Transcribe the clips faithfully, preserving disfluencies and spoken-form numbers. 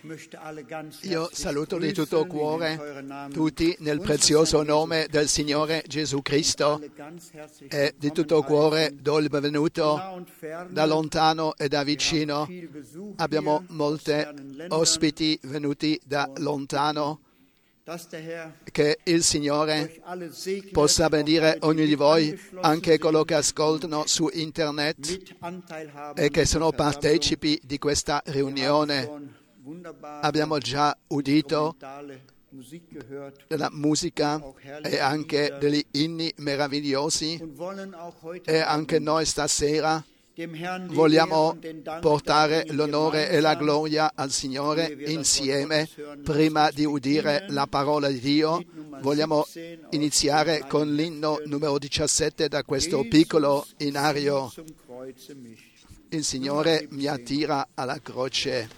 Io saluto di tutto cuore tutti nel prezioso nome del Signore Gesù Cristo e di tutto cuore do il benvenuto da lontano e da vicino. Abbiamo molti ospiti venuti da lontano. Che il Signore possa benedire ognuno di voi, anche coloro che ascoltano su internet e che sono partecipi di questa riunione. Abbiamo già udito della musica e anche degli inni meravigliosi e anche noi stasera vogliamo portare l'onore e la gloria al Signore insieme. Prima di udire la parola di Dio, vogliamo iniziare con l'inno numero diciassette da questo piccolo inario. Il Signore mi attira alla croce.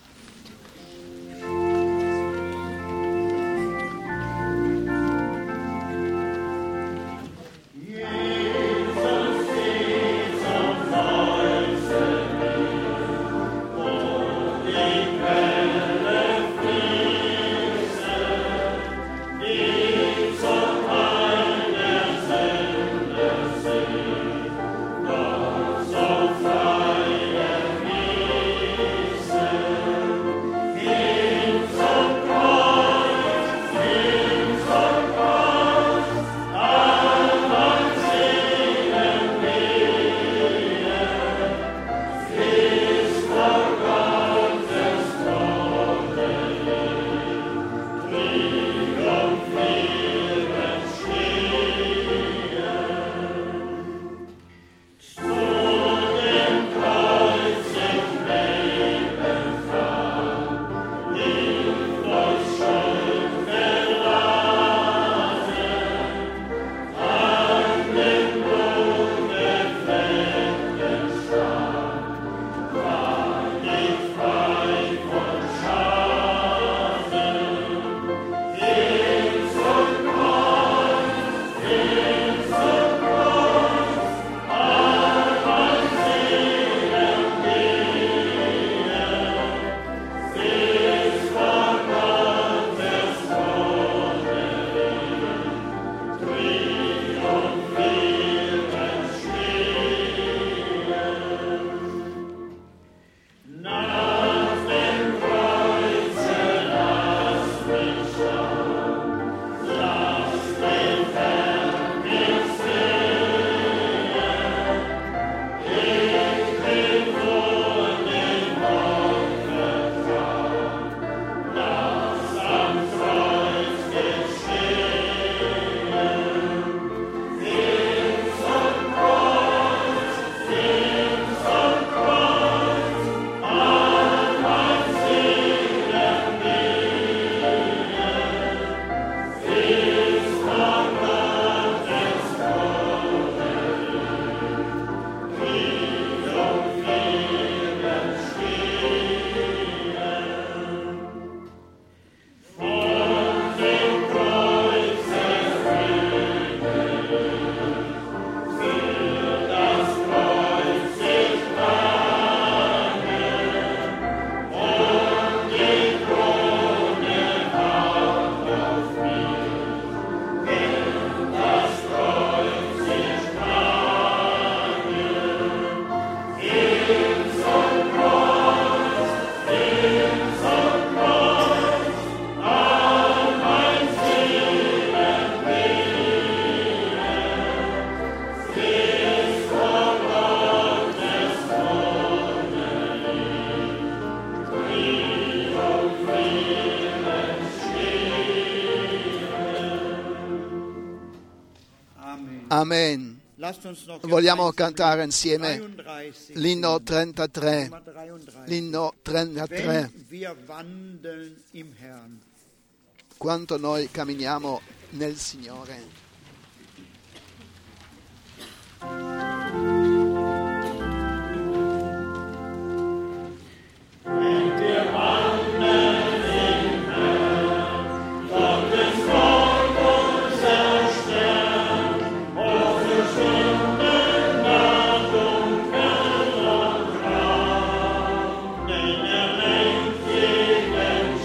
Amen. Vogliamo cantare insieme l'inno trentatré. L'inno trentatré. Quanto noi camminiamo nel Signore. Thank you.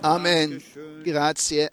Amen. Grazie.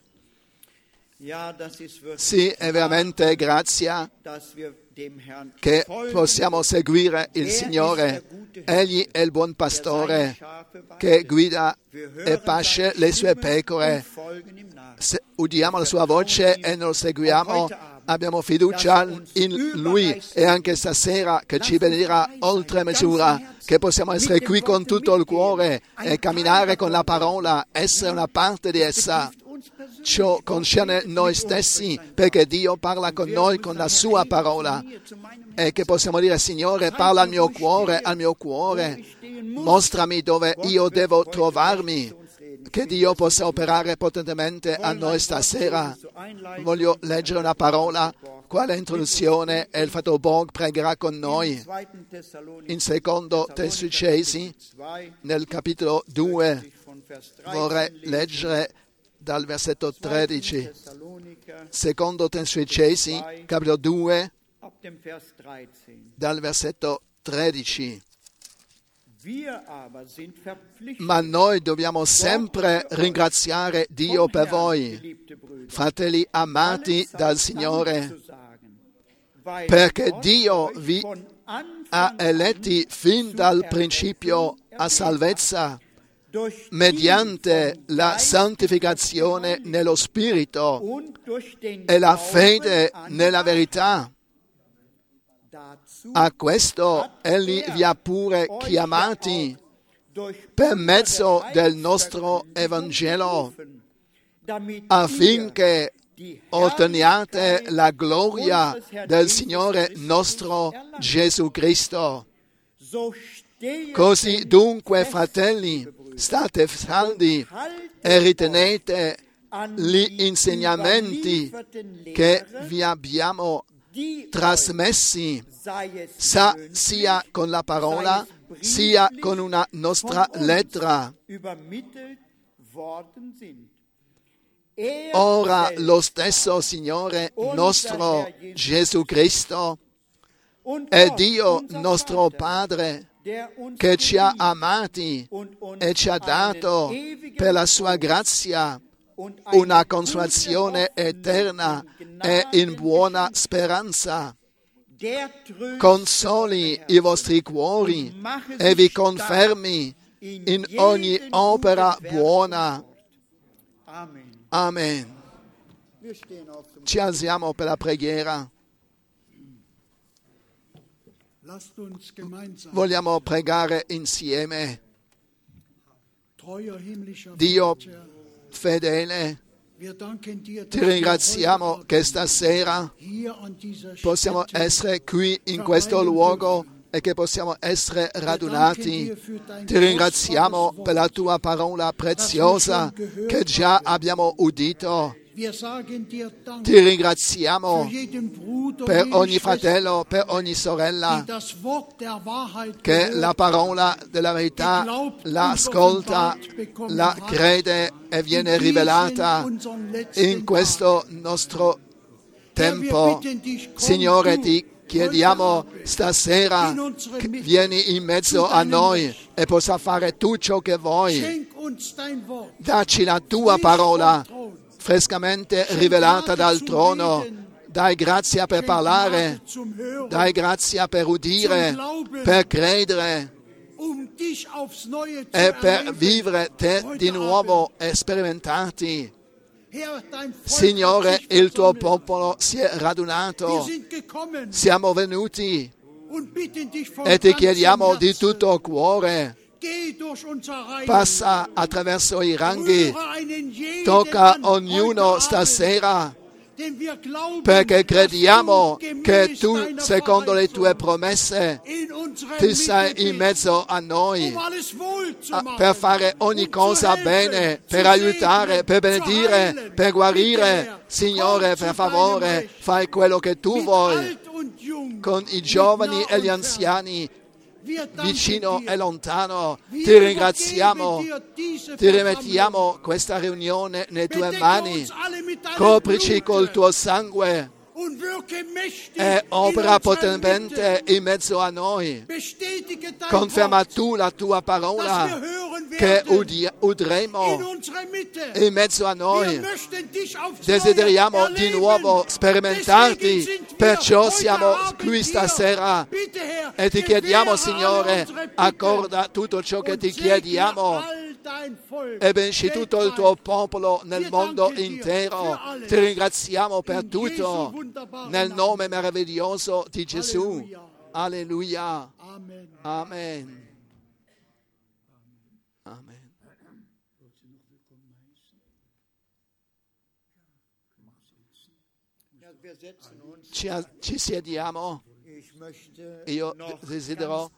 Sì, è veramente grazia che possiamo seguire il Signore. Egli è il buon pastore che guida e pasce le sue pecore. Se udiamo la sua voce e lo seguiamo, abbiamo fiducia in Lui, e anche stasera che ci benedirà oltre misura, che possiamo essere qui con tutto il cuore e camminare con la parola, essere una parte di essa. Ciò concerne noi stessi, perché Dio parla con noi con la sua parola, e che possiamo dire: Signore, parla al mio cuore, al mio cuore, mostrami dove io devo trovarmi. Che Dio possa operare potentemente a noi stasera. Voglio leggere una parola, quale introduzione, e il fratello Borg pregherà con noi. In secondo Tessalonicesi, nel capitolo due, vorrei leggere dal versetto tredici. Secondo Tessalonicesi, capitolo due, dal versetto tredici. Ma noi dobbiamo sempre ringraziare Dio per voi, fratelli amati dal Signore, perché Dio vi ha eletti fin dal principio a salvezza, mediante la santificazione nello Spirito e la fede nella verità. A questo Egli vi ha pure chiamati per mezzo del nostro Evangelo, affinché otteniate la gloria del Signore nostro Gesù Cristo. Così dunque, fratelli, state saldi e ritenete gli insegnamenti che vi abbiamo trasmessi, sa, sia con la parola, sia con una nostra lettera. Ora lo stesso Signore nostro Gesù Cristo è Dio nostro Padre, che ci ha amati e ci ha dato per la sua grazia una consolazione eterna e in buona speranza. Consoli i vostri cuori e vi confermi in ogni opera buona. Amen. Ci alziamo per la preghiera. Vogliamo pregare insieme. Dio fedele, ti ringraziamo che stasera possiamo essere qui in questo luogo e che possiamo essere radunati. Ti ringraziamo per la tua parola preziosa che già abbiamo udito. Ti ringraziamo per ogni fratello, per ogni sorella che la parola della verità la ascolta, la crede e viene rivelata in questo nostro tempo. Signore, ti chiediamo stasera che vieni in mezzo a noi e possa fare tu ciò che vuoi. Dacci la tua parola frescamente rivelata dal trono. Dai grazia per parlare, dai grazia per udire, per credere e per vivere te di nuovo e sperimentati. Signore, il tuo popolo si è radunato, siamo venuti e ti chiediamo di tutto cuore. Passa attraverso i ranghi, tocca ognuno stasera, perché crediamo che tu, secondo le tue promesse, ti sei in mezzo a noi per fare ogni cosa bene, per aiutare, per benedire, per guarire. Signore, per favore, fai quello che tu vuoi con i giovani e gli anziani, vicino e lontano. Ti ringraziamo, ti rimettiamo questa riunione nelle tue mani, coprici col tuo sangue e opera potentemente in mezzo a noi. Conferma tu la tua parola, che udi- udremo in mezzo a noi. Desideriamo di nuovo sperimentarti, perciò siamo qui stasera e ti chiediamo, Signore, accorda tutto ciò che ti chiediamo e benci tutto il tuo popolo nel mondo intero. Ti ringraziamo per tutto nel nome meraviglioso di Gesù. Alleluia. Amen. Amen. Ci, ci sediamo. Io desidero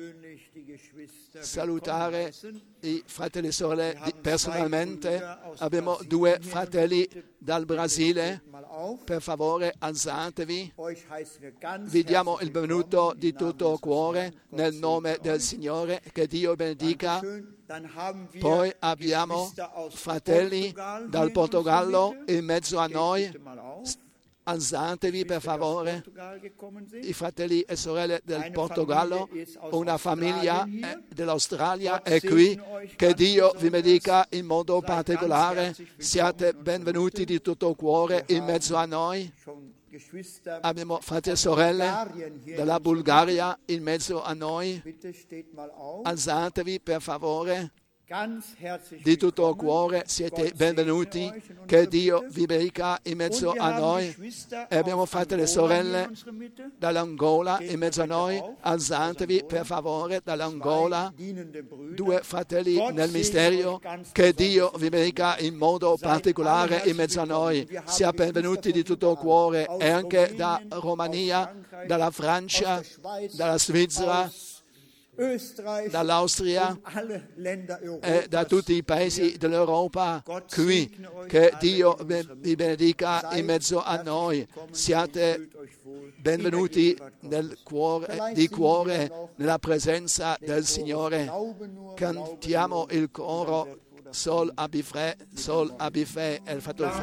salutare i fratelli e sorelle personalmente. Abbiamo due fratelli dal Brasile. Per favore, alzatevi. Vi diamo il benvenuto di tutto cuore nel nome del Signore. Che Dio benedica. Poi abbiamo fratelli dal Portogallo in mezzo a noi. Alzatevi per favore, i fratelli e sorelle del Portogallo, una famiglia dell'Australia è qui. Che Dio vi benedica in modo particolare. Siate benvenuti di tutto cuore in mezzo a noi. Abbiamo fratelli e sorelle della Bulgaria in mezzo a noi. Alzatevi per favore. Di tutto cuore siete benvenuti, che Dio vi benedica in mezzo a noi. E abbiamo fratelli e sorelle dall'Angola in mezzo a noi. Alzatevi per favore dall'Angola, due fratelli nel mistero. Che Dio vi benedica in modo particolare in mezzo a noi. Sia benvenuti di tutto cuore, e anche da Romania, dalla Francia, dalla Svizzera, dall'Austria e da tutti i paesi dell'Europa qui. Che Dio vi benedica in mezzo a noi. Siate benvenuti nel cuore, di cuore nella presenza del Signore. Cantiamo il coro Sol Abifre, Sol Abifre e il fratello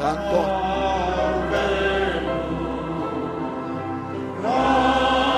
Franco.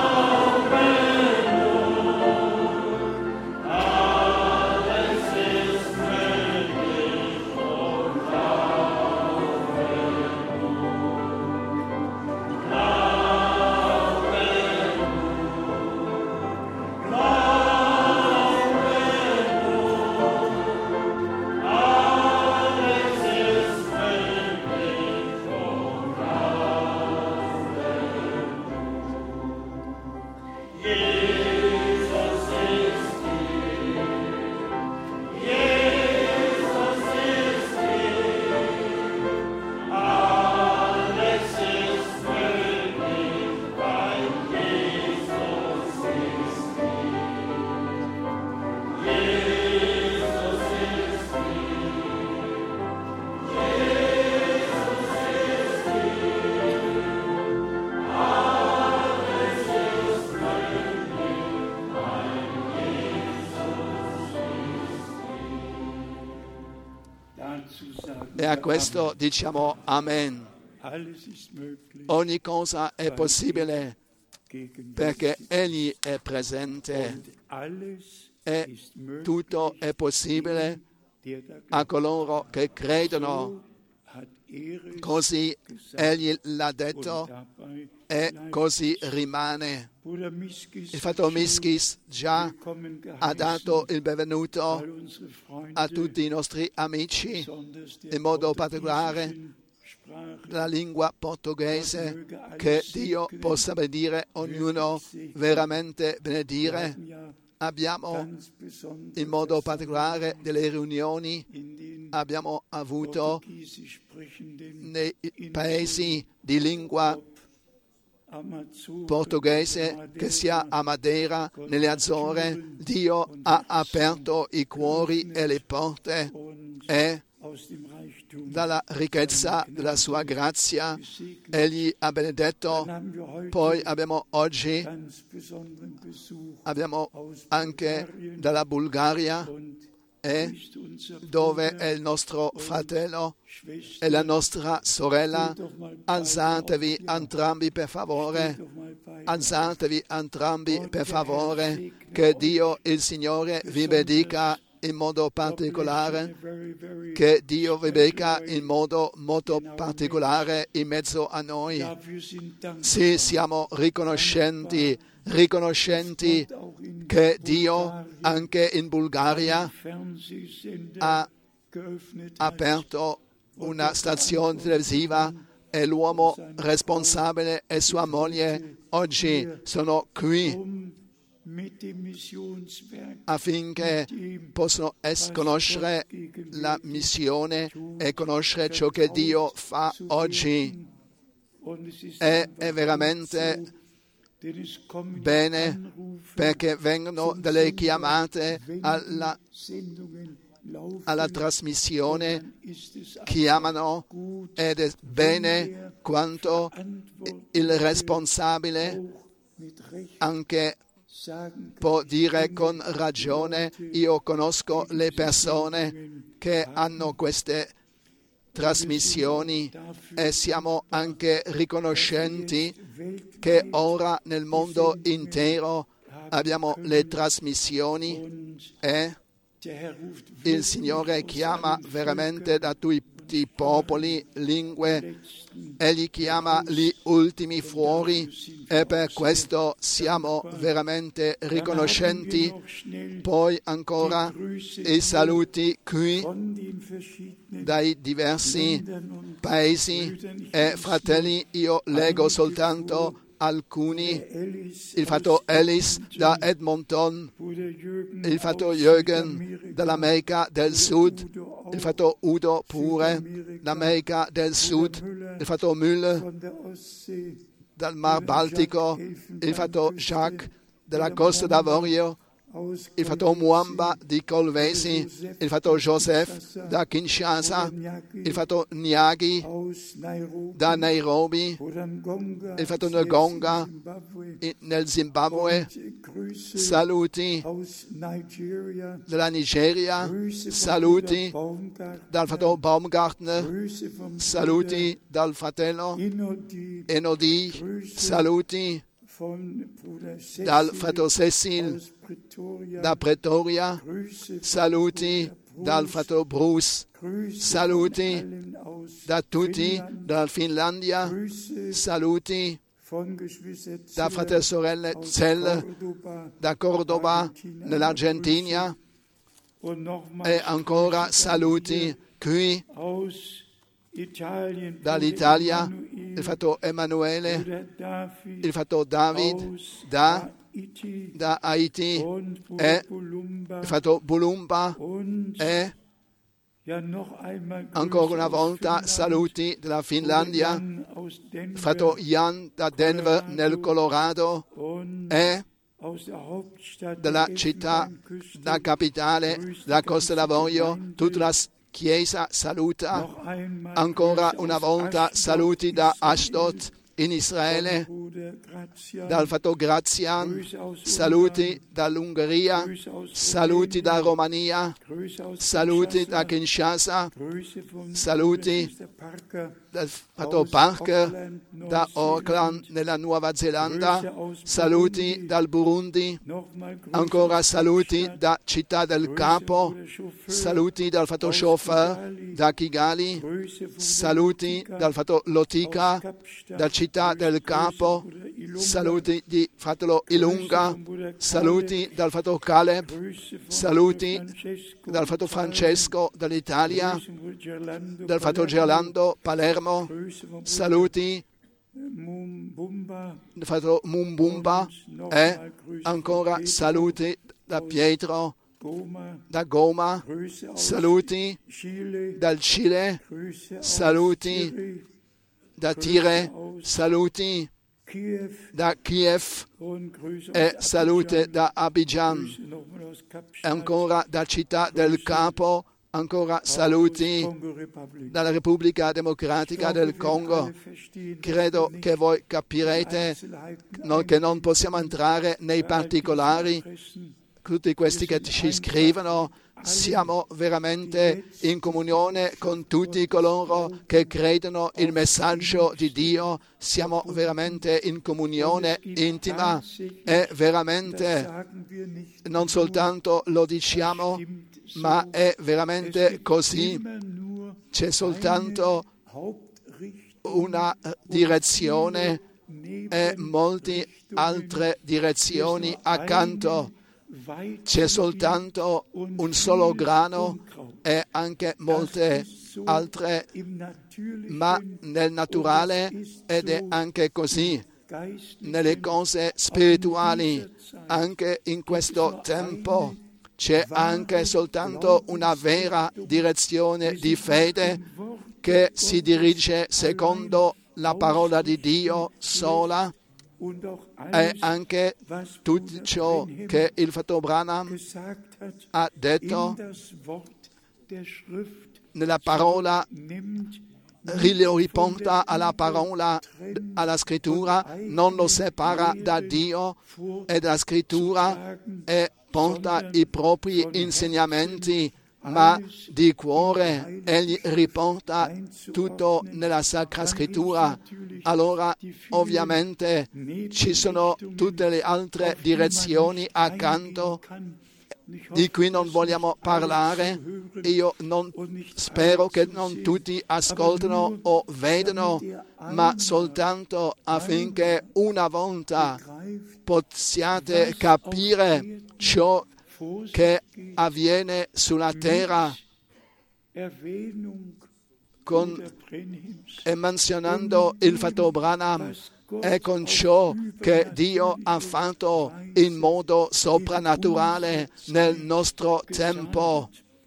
E a questo diciamo Amen. Ogni cosa è possibile perché Egli è presente, e tutto è possibile a coloro che credono. Così Egli l'ha detto e così rimane. Il fratello Miskis già ha dato il benvenuto a tutti i nostri amici, in modo particolare la lingua portoghese. Che Dio possa benedire ognuno, veramente benedire. Abbiamo in modo particolare delle riunioni, abbiamo avuto nei paesi di lingua portoghese, che sia a Madeira, nelle Azzorre. Dio ha aperto i cuori e le porte, e dalla ricchezza della sua grazia Egli ha benedetto. Poi abbiamo oggi abbiamo anche dalla Bulgaria, e dove è il nostro fratello e la nostra sorella. Alzatevi entrambi per favore, alzatevi entrambi per favore. Che Dio il Signore vi benedica in modo particolare, che Dio vi becca in modo molto particolare in mezzo a noi. Sì, siamo riconoscenti, riconoscenti che Dio anche in Bulgaria ha aperto una stazione televisiva e l'uomo responsabile e sua moglie oggi sono qui affinché possano conoscere la missione e conoscere ciò che Dio fa oggi. E è veramente bene perché vengono delle chiamate alla, alla trasmissione, chiamano, ed è bene quanto il responsabile anche può dire con ragione: io conosco le persone che hanno queste trasmissioni e siamo anche riconoscenti che ora nel mondo intero abbiamo le trasmissioni e il Signore chiama veramente da tutti i popoli, lingue, Egli chiama gli ultimi fuori e per questo siamo veramente riconoscenti. Poi ancora i saluti qui dai diversi paesi e fratelli, io leggo soltanto alcuni, il fatto Ellis da Edmonton, il fatto Jürgen dall'America del Sud, il fatto Udo pure dall'America del Sud, il fatto Müller dal Mar Baltico, il fatto Jacques della Costa d'Avorio, il fatto Muamba di Colvesi, il fatto Joseph da Kinshasa, il fatto Nyagi da Nairobi, il fatto Ngonga nel Zimbabwe, saluti dalla Nigeria, saluti dal fatto Baumgartner, saluti dal fratello Enodi, saluti dal fratello Cecil da Pretoria, saluti dal fratello Bruce, saluti da tutti dalla Finlandia, saluti da fratello e sorelle Zell da Cordoba nell'Argentina e ancora saluti qui dall'Italia, il fatto Emanuele, il fatto David da, da Haiti e il fatto Bulumba e ancora una volta saluti dalla Finlandia, il fatto Jan da Denver nel Colorado e dalla città, da capitale, la Costa d'Avorio, tutta la Chiesa saluta. Ancora una volta saluti da Ashdod in Israele, dal fatto Grazian, saluti dall'Ungheria, saluti da Romania, saluti da Kinshasa, saluti dal fatto Parker da Auckland nella Nuova Zelanda, saluti dal Burundi, ancora saluti da Città del Capo, saluti dal fatto Chauffeur da Kigali, saluti dal fatto Lotika da Città del Capo, saluti di fratello Ilunga, saluti dal fratello Caleb, saluti dal fratello Francesco dall'Italia, dal fratello Gerlando Palermo, saluti dal fratello Mumbumba e ancora saluti da Pietro da Goma, saluti dal Cile, saluti da Tire, saluti da Kiev e saluti da Abidjan, ancora da Città del Capo, ancora saluti dalla Repubblica Democratica del Congo. Credo che voi capirete che non possiamo entrare nei particolari. Tutti questi che ci scrivono, siamo veramente in comunione con tutti coloro che credono il messaggio di Dio, siamo veramente in comunione intima e veramente non soltanto lo diciamo, ma è veramente così. C'è soltanto una direzione e molte altre direzioni accanto. C'è soltanto un solo grano e anche molte altre, ma nel naturale ed è anche così. Nelle cose spirituali, anche in questo tempo, c'è anche soltanto una vera direzione di fede che si dirige secondo la parola di Dio sola, e anche tutto ciò che il fratello Branham ha detto nella parola, lo riporta alla parola, alla scrittura, non lo separa da Dio e dalla scrittura e porta i propri insegnamenti, ma di cuore egli riporta tutto nella Sacra Scrittura. Allora ovviamente ci sono tutte le altre direzioni accanto di cui non vogliamo parlare. Io non spero che non tutti ascoltano o vedano, ma soltanto affinché una volta possiate capire ciò che avviene sulla terra, con, e menzionando il fratello Branham, e con ciò che Dio ha fatto in modo soprannaturale nel nostro tempo.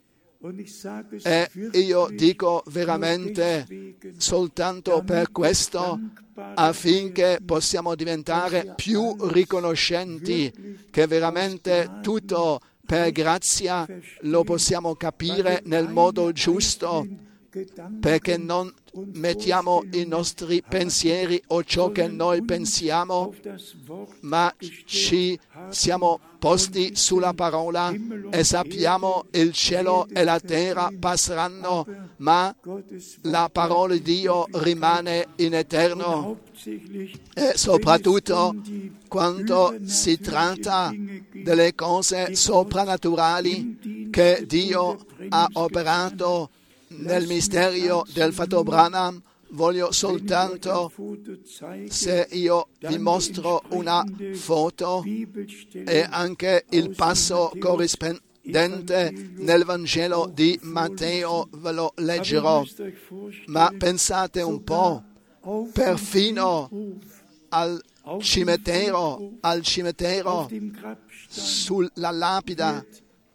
E io dico veramente soltanto per questo, affinché possiamo diventare più riconoscenti che veramente tutto per grazia lo possiamo capire nel modo giusto, perché non mettiamo i nostri pensieri o ciò che noi pensiamo, ma ci siamo posti sulla parola e sappiamo il cielo e la terra passeranno, ma la parola di Dio rimane in eterno. E soprattutto quando si tratta delle cose soprannaturali che Dio ha operato nel mistero del fratello Branham, voglio soltanto, se io vi mostro una foto e anche il passo corrispondente nel Vangelo di Matteo, ve lo leggerò, ma pensate un po', perfino al cimitero, al cimitero, sulla lapide,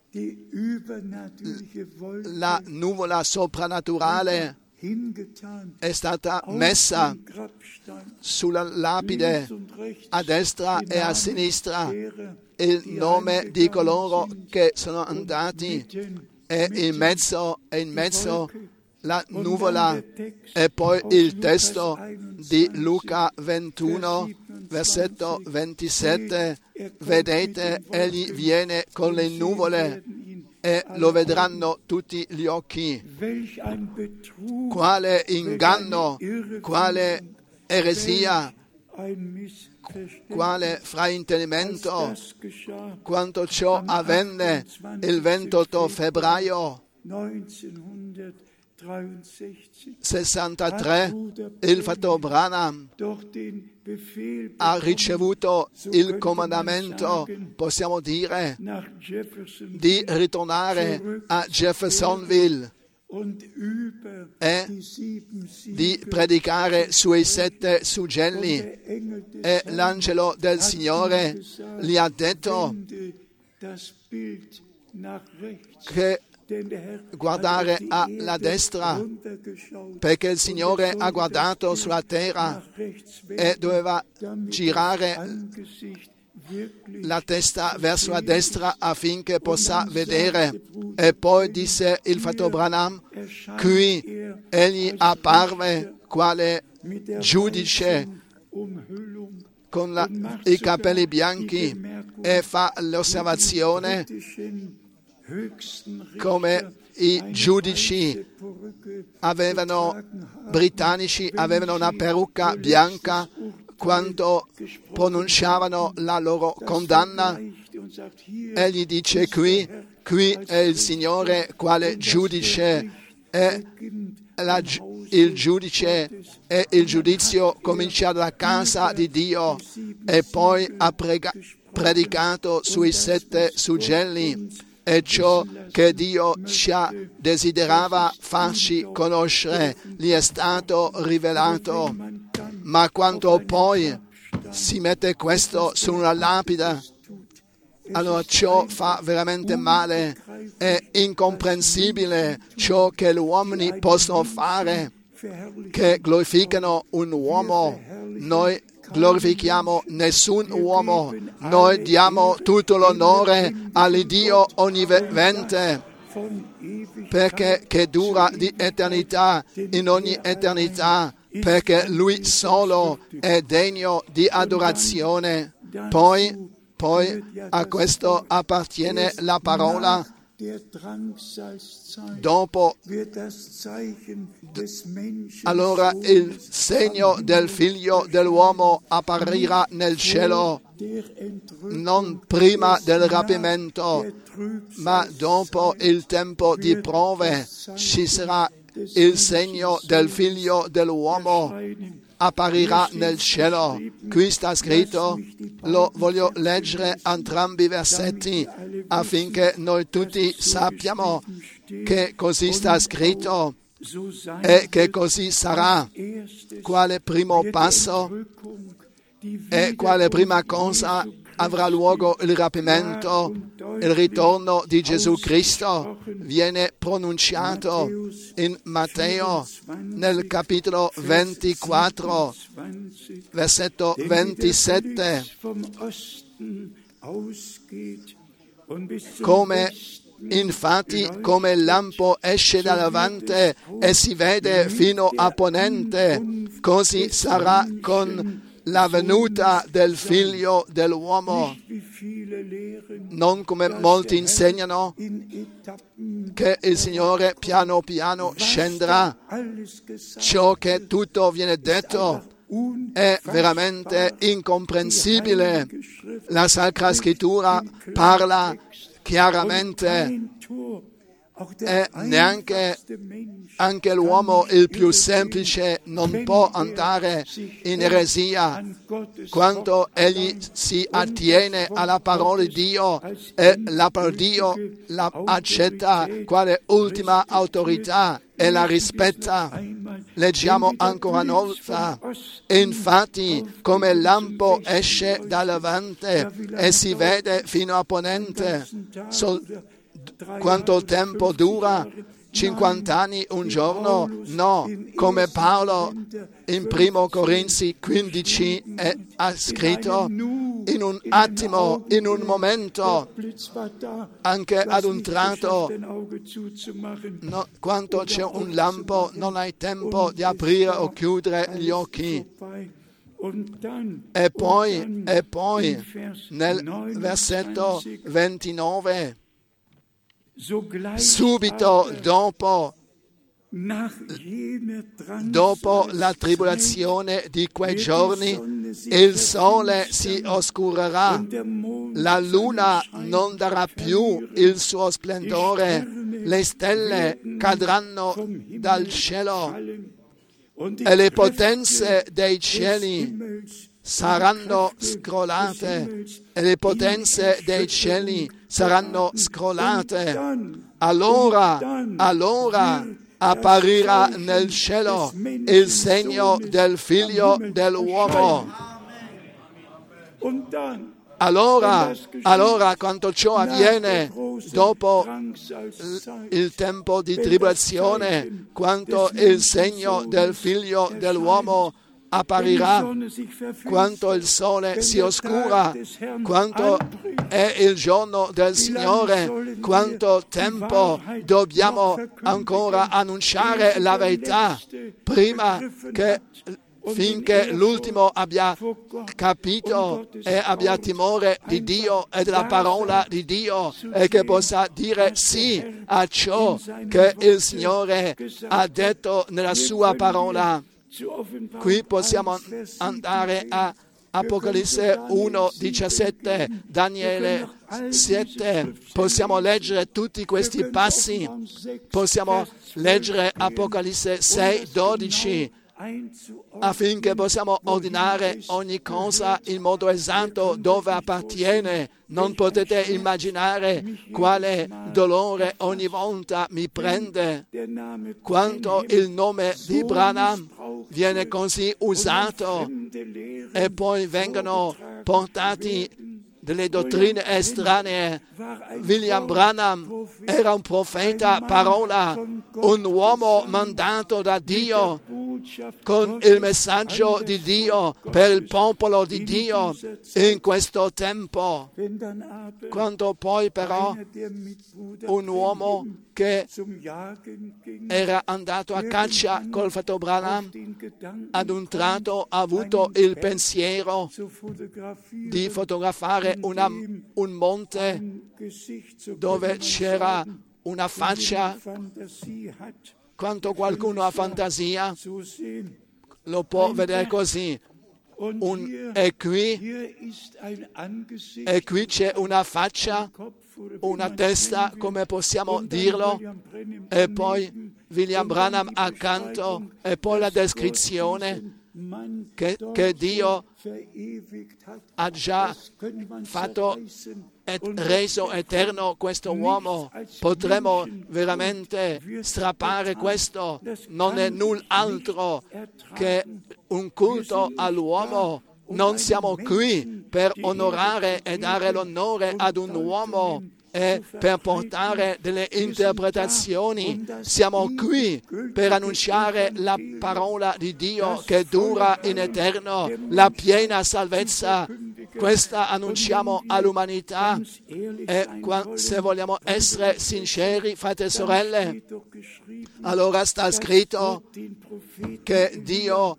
la nuvola soprannaturale è stata messa sulla lapide a destra e a sinistra, il nome di coloro che sono andati, e in mezzo, e in mezzo la nuvola, e poi il testo di Luca ventuno, versetto ventisette, vedete, egli viene con le nuvole e lo vedranno tutti gli occhi. Quale inganno, quale eresia, quale fraintendimento, quanto ciò avvenne il ventotto febbraio sessantatré, il fratello Branham ha ricevuto il comandamento, possiamo dire, di ritornare a Jeffersonville e di predicare sui sette suggelli, e l'angelo del Signore gli ha detto che guardare alla destra, perché il Signore ha guardato sulla terra e doveva girare la testa verso la destra affinché possa vedere. E poi disse il fratello Branham, qui egli apparve quale giudice con la, i capelli bianchi, e fa l'osservazione come i giudici avevano, britannici avevano una parrucca bianca quando pronunciavano la loro condanna. Egli dice qui Qui è il Signore quale giudice e la, il giudice e il giudizio comincia dalla casa di Dio e poi ha prega, predicato sui sette suggelli e ciò che Dio ci desiderava farci conoscere gli è stato rivelato. Ma quando poi si mette questo su una lapide, allora ciò fa veramente male, è incomprensibile ciò che gli uomini possono fare, che glorificano un uomo. Noi glorifichiamo nessun uomo, noi diamo tutto l'onore all'Iddio onnivente, perché che dura di eternità in ogni eternità, perché Lui solo è degno di adorazione. Poi Poi a questo appartiene la parola. Dopo, allora il segno del figlio dell'uomo apparirà nel cielo, non prima del rapimento, ma dopo il tempo di prove ci sarà il segno del figlio dell'uomo. Apparirà nel cielo. Qui sta scritto, lo voglio leggere entrambi i versetti affinché noi tutti sappiamo che così sta scritto e che così sarà. Quale primo passo e quale prima cosa avrà luogo il rapimento, il ritorno di Gesù Cristo viene pronunciato in Matteo nel capitolo ventiquattro, versetto ventisette. Come infatti come il lampo esce dal levante e si vede fino a ponente, così sarà con la venuta del figlio dell'uomo. Non come molti insegnano che il Signore piano piano scenderà. Ciò che tutto viene detto è veramente incomprensibile. La Sacra Scrittura parla chiaramente e neanche anche l'uomo il più semplice non può andare in eresia quando egli si attiene alla parola di Dio e la parola di Dio la accetta quale ultima autorità e la rispetta. Leggiamo ancora una volta: infatti come il lampo esce dal levante e si vede fino a ponente. Sol- Quanto tempo dura? cinquanta anni, un giorno? No, come Paolo in primo Corinzi quindici è, ha scritto, in un attimo, in un momento, anche ad un tratto, no, quando c'è un lampo non hai tempo di aprire o chiudere gli occhi. E poi, e poi nel versetto ventinove, subito dopo, dopo la tribolazione di quei giorni, il sole si oscurerà, la luna non darà più il suo splendore, le stelle cadranno dal cielo e le potenze dei cieli saranno scrollate e le potenze dei cieli saranno scrollate. Allora, allora apparirà nel cielo il segno del figlio dell'uomo. Allora, allora quando ciò avviene, dopo il tempo di tribolazione, quando il segno del figlio dell'uomo apparirà, quando il sole si oscura, quando è il giorno del Signore, quanto tempo dobbiamo ancora annunciare la verità prima che finché l'ultimo abbia capito e abbia timore di Dio e della parola di Dio e che possa dire sì a ciò che il Signore ha detto nella sua parola. Qui possiamo andare a Apocalisse uno, diciassette, Daniele sette, possiamo leggere tutti questi passi, possiamo leggere Apocalisse sei, dodici, affinché possiamo ordinare ogni cosa in modo esatto dove appartiene. Non potete immaginare quale dolore ogni volta mi prende quando il nome di Branham viene così usato e poi vengono portati delle dottrine estranee. William Branham era un profeta, parola, un uomo mandato da Dio con il messaggio di Dio per il popolo di Dio in questo tempo. Quando poi però un uomo che era andato a caccia col fratello Branham ad un tratto ha avuto il pensiero di fotografare una, un monte dove c'era una faccia. Quanto qualcuno ha fantasia lo può vedere così. Un, e, qui, e qui c'è una faccia, una testa, come possiamo dirlo, e poi William Branham accanto, e poi la descrizione che, che Dio ha già fatto e reso eterno questo uomo. Potremmo veramente strappare questo. Non è null'altro che un culto all'uomo. Non siamo qui per onorare e dare l'onore ad un uomo e per portare delle interpretazioni. Siamo qui per annunciare la parola di Dio che dura in eterno, la piena salvezza. Questa annunciamo all'umanità e se vogliamo essere sinceri, fratelli e sorelle, allora sta scritto che Dio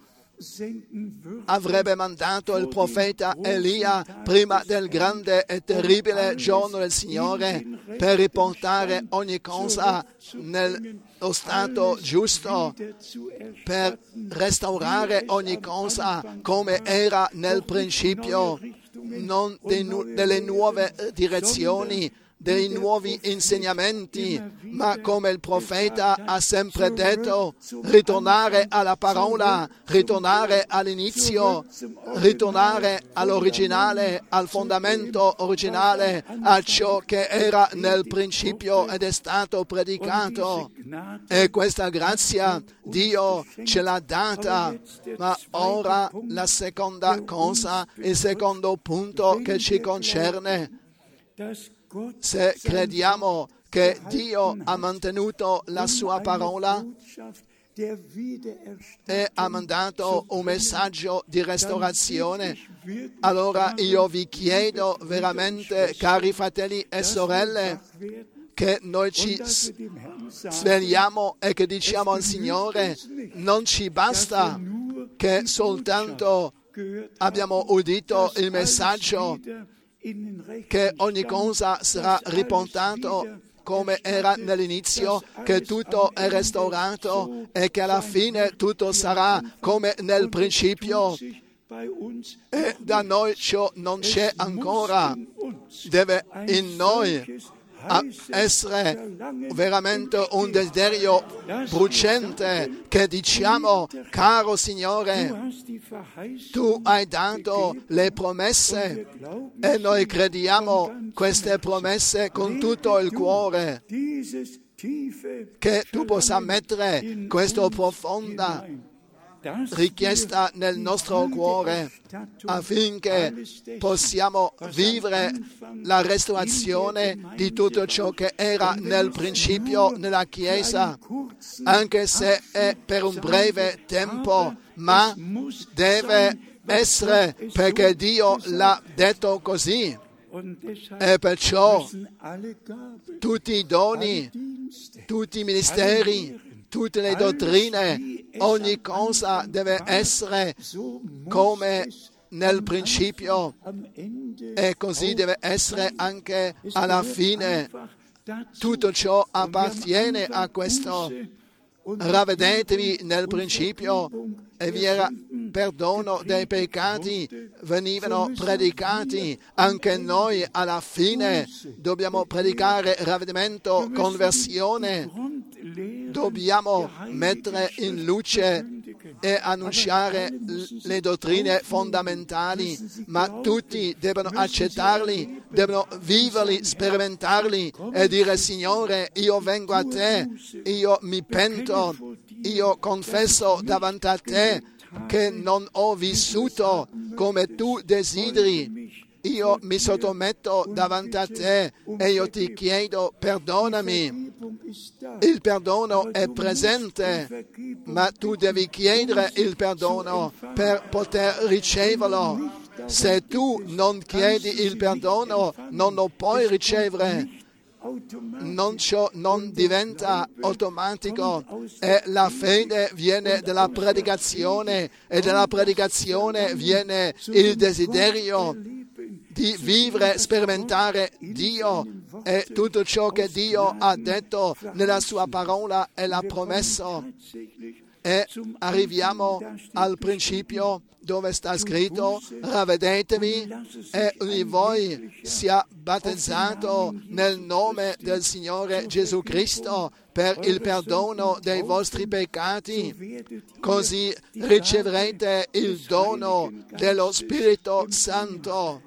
avrebbe mandato il profeta Elia prima del grande e terribile giorno del Signore per riportare ogni cosa nello stato giusto, per restaurare ogni cosa come era nel principio, non delle nuove direzioni, dei nuovi insegnamenti, ma come il profeta ha sempre detto, ritornare alla parola, ritornare all'inizio, ritornare all'originale, al fondamento originale, a ciò che era nel principio ed è stato predicato. E questa grazia Dio ce l'ha data, ma ora la seconda cosa, il secondo punto che ci concerne, se crediamo che Dio ha mantenuto la sua parola e ha mandato un messaggio di restaurazione, allora io vi chiedo veramente, cari fratelli e sorelle, che noi ci svegliamo e che diciamo al Signore, non ci basta che soltanto abbiamo udito il messaggio, che ogni cosa sarà riportato come era nell'inizio, che tutto è restaurato e che alla fine tutto sarà come nel principio. E da noi ciò non c'è ancora. Deve in noi essere veramente un desiderio bruciante che diciamo, caro Signore, tu hai dato le promesse e noi crediamo queste promesse con tutto il cuore, che tu possa mettere questa profonda richiesta nel nostro cuore affinché possiamo vivere la restaurazione di tutto ciò che era nel principio nella Chiesa, anche se è per un breve tempo, ma deve essere perché Dio l'ha detto così. E perciò tutti i doni, tutti i ministeri, tutte le dottrine, ogni cosa deve essere come nel principio e così deve essere anche alla fine. Tutto ciò appartiene a questo. Ravvedetevi nel principio e vi era perdono dei peccati venivano predicati, anche noi alla fine dobbiamo predicare ravvedimento, conversione, dobbiamo mettere in luce e annunciare le dottrine fondamentali, ma tutti devono accettarli, devono viverli, sperimentarli e dire: Signore, io vengo a te, io mi pento, io confesso davanti a te che non ho vissuto come tu desideri. Io mi sottometto davanti a te e io ti chiedo, perdonami. Il perdono è presente, ma tu devi chiedere il perdono per poter riceverlo. Se tu non chiedi il perdono, non lo puoi ricevere. Non, ciò non diventa automatico, e la fede viene dalla predicazione, e dalla predicazione viene il desiderio di vivere, sperimentare Dio e tutto ciò che Dio ha detto nella sua parola e l'ha promesso. E arriviamo al principio dove sta scritto: ravvedetevi e ogni di voi sia battezzato nel nome del Signore Gesù Cristo per il perdono dei vostri peccati, così riceverete il dono dello Spirito Santo.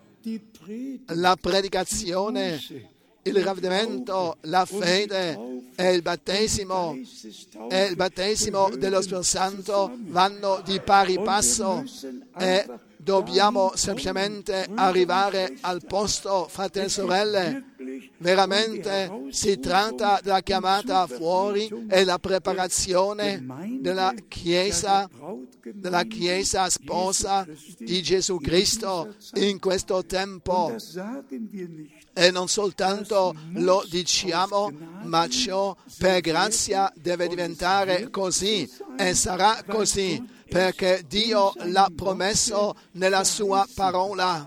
La predicazione, il ravvedimento, la fede e il battesimo e il battesimo dello Spirito Santo vanno di pari passo e dobbiamo semplicemente arrivare al posto, fratelli e sorelle. Veramente si tratta della chiamata fuori e la preparazione della Chiesa, della Chiesa sposa di Gesù Cristo in questo tempo. E non soltanto lo diciamo, ma ciò per grazia deve diventare così e sarà così, perché Dio l'ha promesso nella sua parola.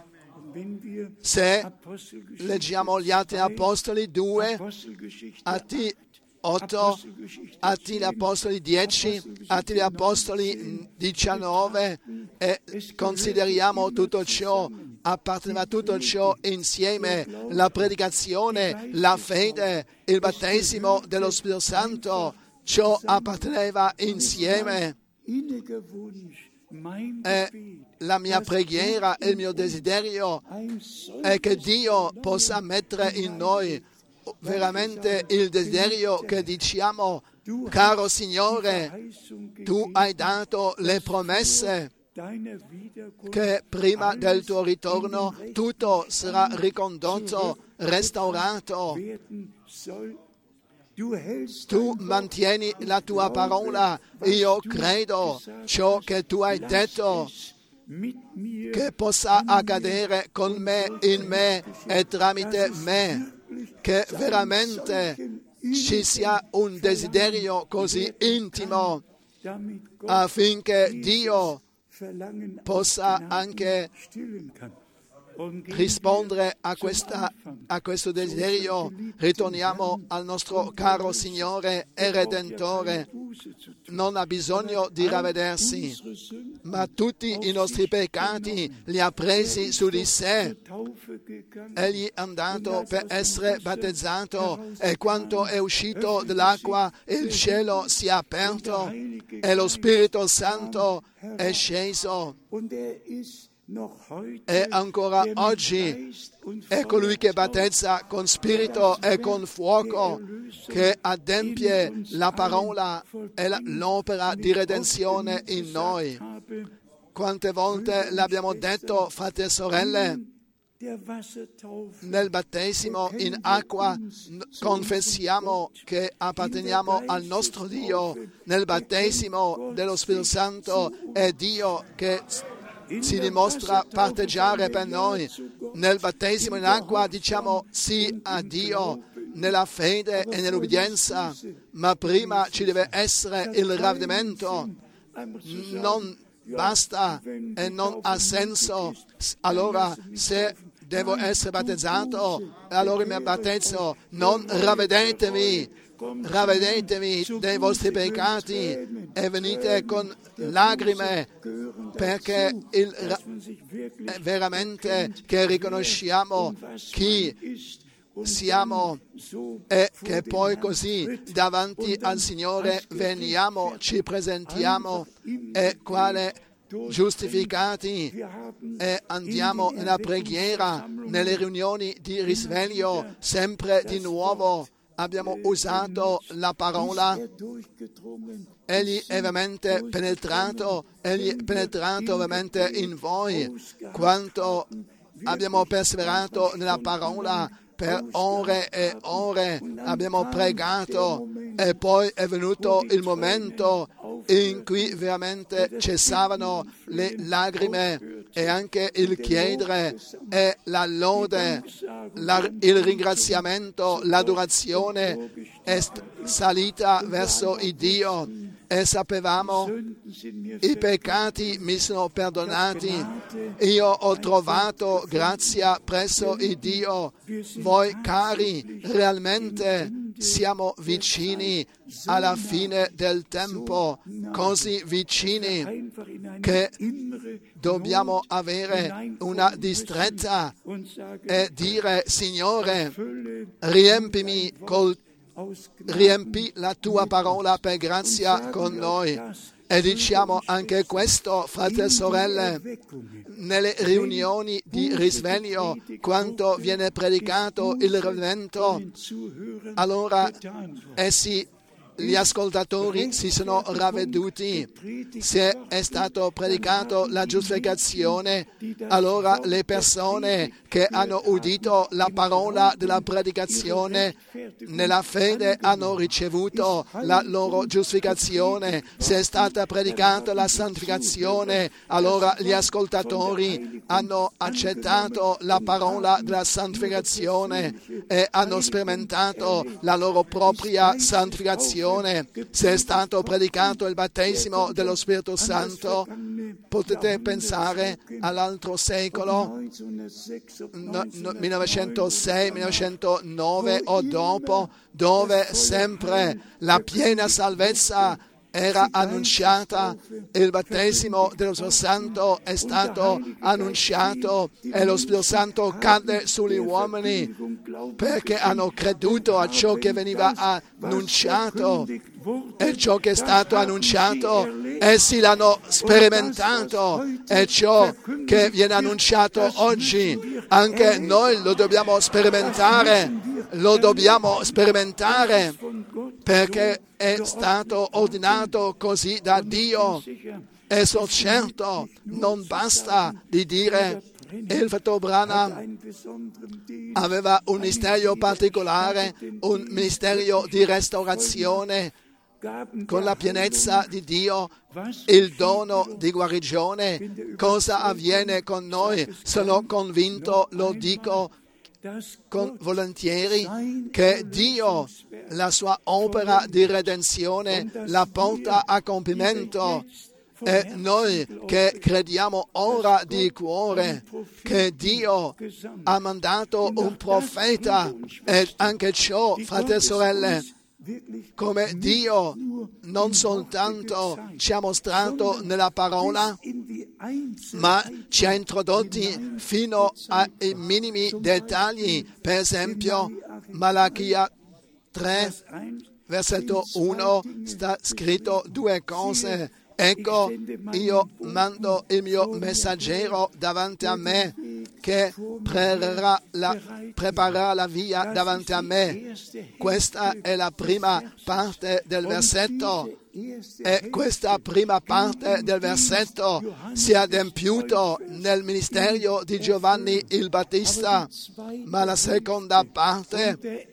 Se leggiamo gli Atti Apostoli due, Atti otto, Atti degli Apostoli dieci, Atti degli Apostoli diciannove, e consideriamo tutto ciò, apparteneva tutto ciò insieme: la predicazione, la fede, il battesimo dello Spirito Santo, ciò apparteneva insieme. E la mia preghiera e il mio desiderio è che Dio possa mettere in noi veramente il desiderio che diciamo: caro Signore, tu hai dato le promesse che prima del tuo ritorno tutto sarà ricondotto, restaurato. Tu mantieni la tua parola. Io credo ciò che tu hai detto, che possa accadere con me, in me e tramite me, che veramente ci sia un desiderio così intimo affinché Dio possa anche rispondere a, questa, a questo desiderio. Ritorniamo al nostro caro Signore e Redentore. Non ha bisogno di ravvedersi, ma tutti i nostri peccati li ha presi su di sé. Egli è andato per essere battezzato, e quando è uscito dall'acqua il cielo si è aperto e lo Spirito Santo è sceso. E ancora oggi è colui che battezza con spirito e con fuoco, che adempie la parola e l'opera di redenzione in noi. Quante volte l'abbiamo detto, fratelli e sorelle, nel battesimo in acqua confessiamo che apparteniamo al nostro Dio. Nel battesimo dello Spirito Santo è Dio che si dimostra parteggiare per noi. Nel battesimo in acqua diciamo sì a Dio nella fede e nell'obbedienza, ma prima ci deve essere il ravvedimento. Non basta e non ha senso. Allora, se devo essere battezzato, allora mi battezzo. Non ravvedetevi, ravvedetevi dei vostri peccati e venite con lacrime, perché il, è veramente che riconosciamo chi siamo e che poi così davanti al Signore veniamo, ci presentiamo e quale giustificati e andiamo nella preghiera, nelle riunioni di risveglio, sempre di nuovo abbiamo usato la parola. Egli è veramente penetrato, egli è penetrato veramente in voi, quanto abbiamo perseverato nella parola. Per ore e ore abbiamo pregato e poi è venuto il momento in cui veramente cessavano le lacrime e anche il chiedere e la lode, la, il ringraziamento, l'adorazione è salita verso il Dio e sapevamo i peccati mi sono perdonati, io ho trovato grazia presso il Dio. Voi cari, realmente siamo vicini alla fine del tempo, così vicini che dobbiamo avere una distretta e dire: Signore, riempimi col riempi la tua parola per grazia con noi. E diciamo anche questo, fratelli e sorelle, nelle riunioni di risveglio, quando viene predicato il ravvedimento, allora essi, gli ascoltatori si sono ravveduti. Se è stato predicato la giustificazione, allora le persone che hanno udito la parola della predicazione nella fede hanno ricevuto la loro giustificazione. Se è stata predicata la santificazione, allora gli ascoltatori hanno accettato la parola della santificazione e hanno sperimentato la loro propria santificazione. Se è stato predicato il battesimo dello Spirito Santo, potete pensare all'altro secolo, no, no, millenovecentosei millenovecentonove o dopo, dove sempre la piena salvezza era annunciata, il battesimo dello Spirito Santo è stato annunciato e lo Spirito Santo cadde sugli uomini perché hanno creduto a ciò che veniva annunciato, e ciò che è stato annunciato essi l'hanno sperimentato, e ciò che viene annunciato oggi anche noi lo dobbiamo sperimentare, lo dobbiamo sperimentare perché è stato ordinato così da Dio. E sono certo, non basta di dire il fratello Branham aveva un ministero particolare, un ministero di restaurazione con la pienezza di Dio, il dono di guarigione. Cosa avviene con noi? Sono convinto, lo dico con volentieri, che Dio la sua opera di redenzione la porta a compimento, e noi che crediamo ora di cuore che Dio ha mandato un profeta, e anche ciò, fratelli e sorelle, come Dio non soltanto ci ha mostrato nella parola, ma ci ha introdotti fino ai minimi dettagli. Per esempio, Malachia tre, versetto uno, sta scritto due cose. Ecco, io mando il mio messaggero davanti a me, che preparerà la, preparerà la via davanti a me. Questa è la prima parte del versetto, e questa prima parte del versetto si è adempiuto nel ministero di Giovanni il Battista, ma la seconda parte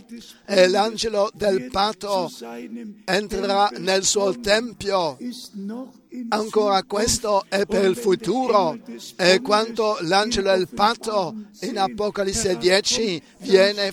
è l'angelo del patto entrerà nel suo tempio. Ancora questo è per il futuro, e quando l'angelo del patto in Apocalisse dieci viene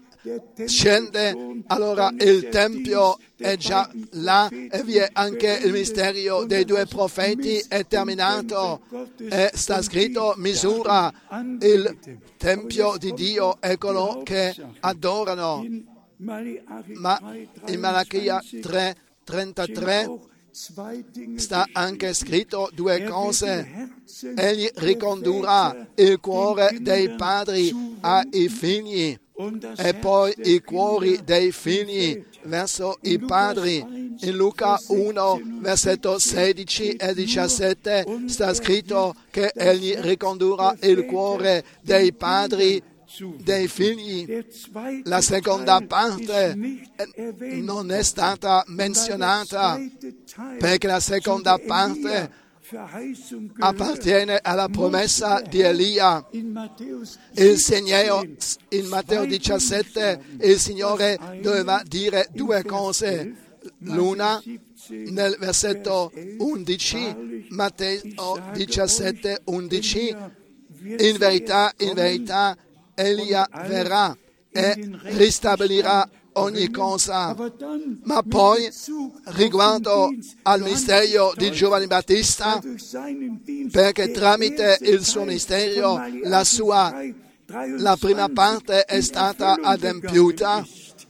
scende, allora il tempio è già là, e vi è anche il mistero dei due profeti è terminato, e sta scritto: misura il tempio di Dio e coloro che adorano. ma in Malachia tre trentatré sta anche scritto due cose. Egli ricondurrà il cuore dei padri ai figli e poi i cuori dei figli verso i padri. In Luca uno, versetto sedici e diciassette sta scritto che egli ricondurrà il cuore dei padri dei figli. La seconda parte non è stata menzionata perché la seconda parte appartiene alla promessa di Elia. Il Signore, in Matteo diciassette, il Signore doveva dire due cose. L'una nel versetto undici, Matteo diciassette undici, in verità, in verità, Elia verrà e ristabilirà ogni cosa. Ma poi, riguardo al mistero di Giovanni Battista, perché tramite il suo mistero la sua, la prima parte è stata adempiuta,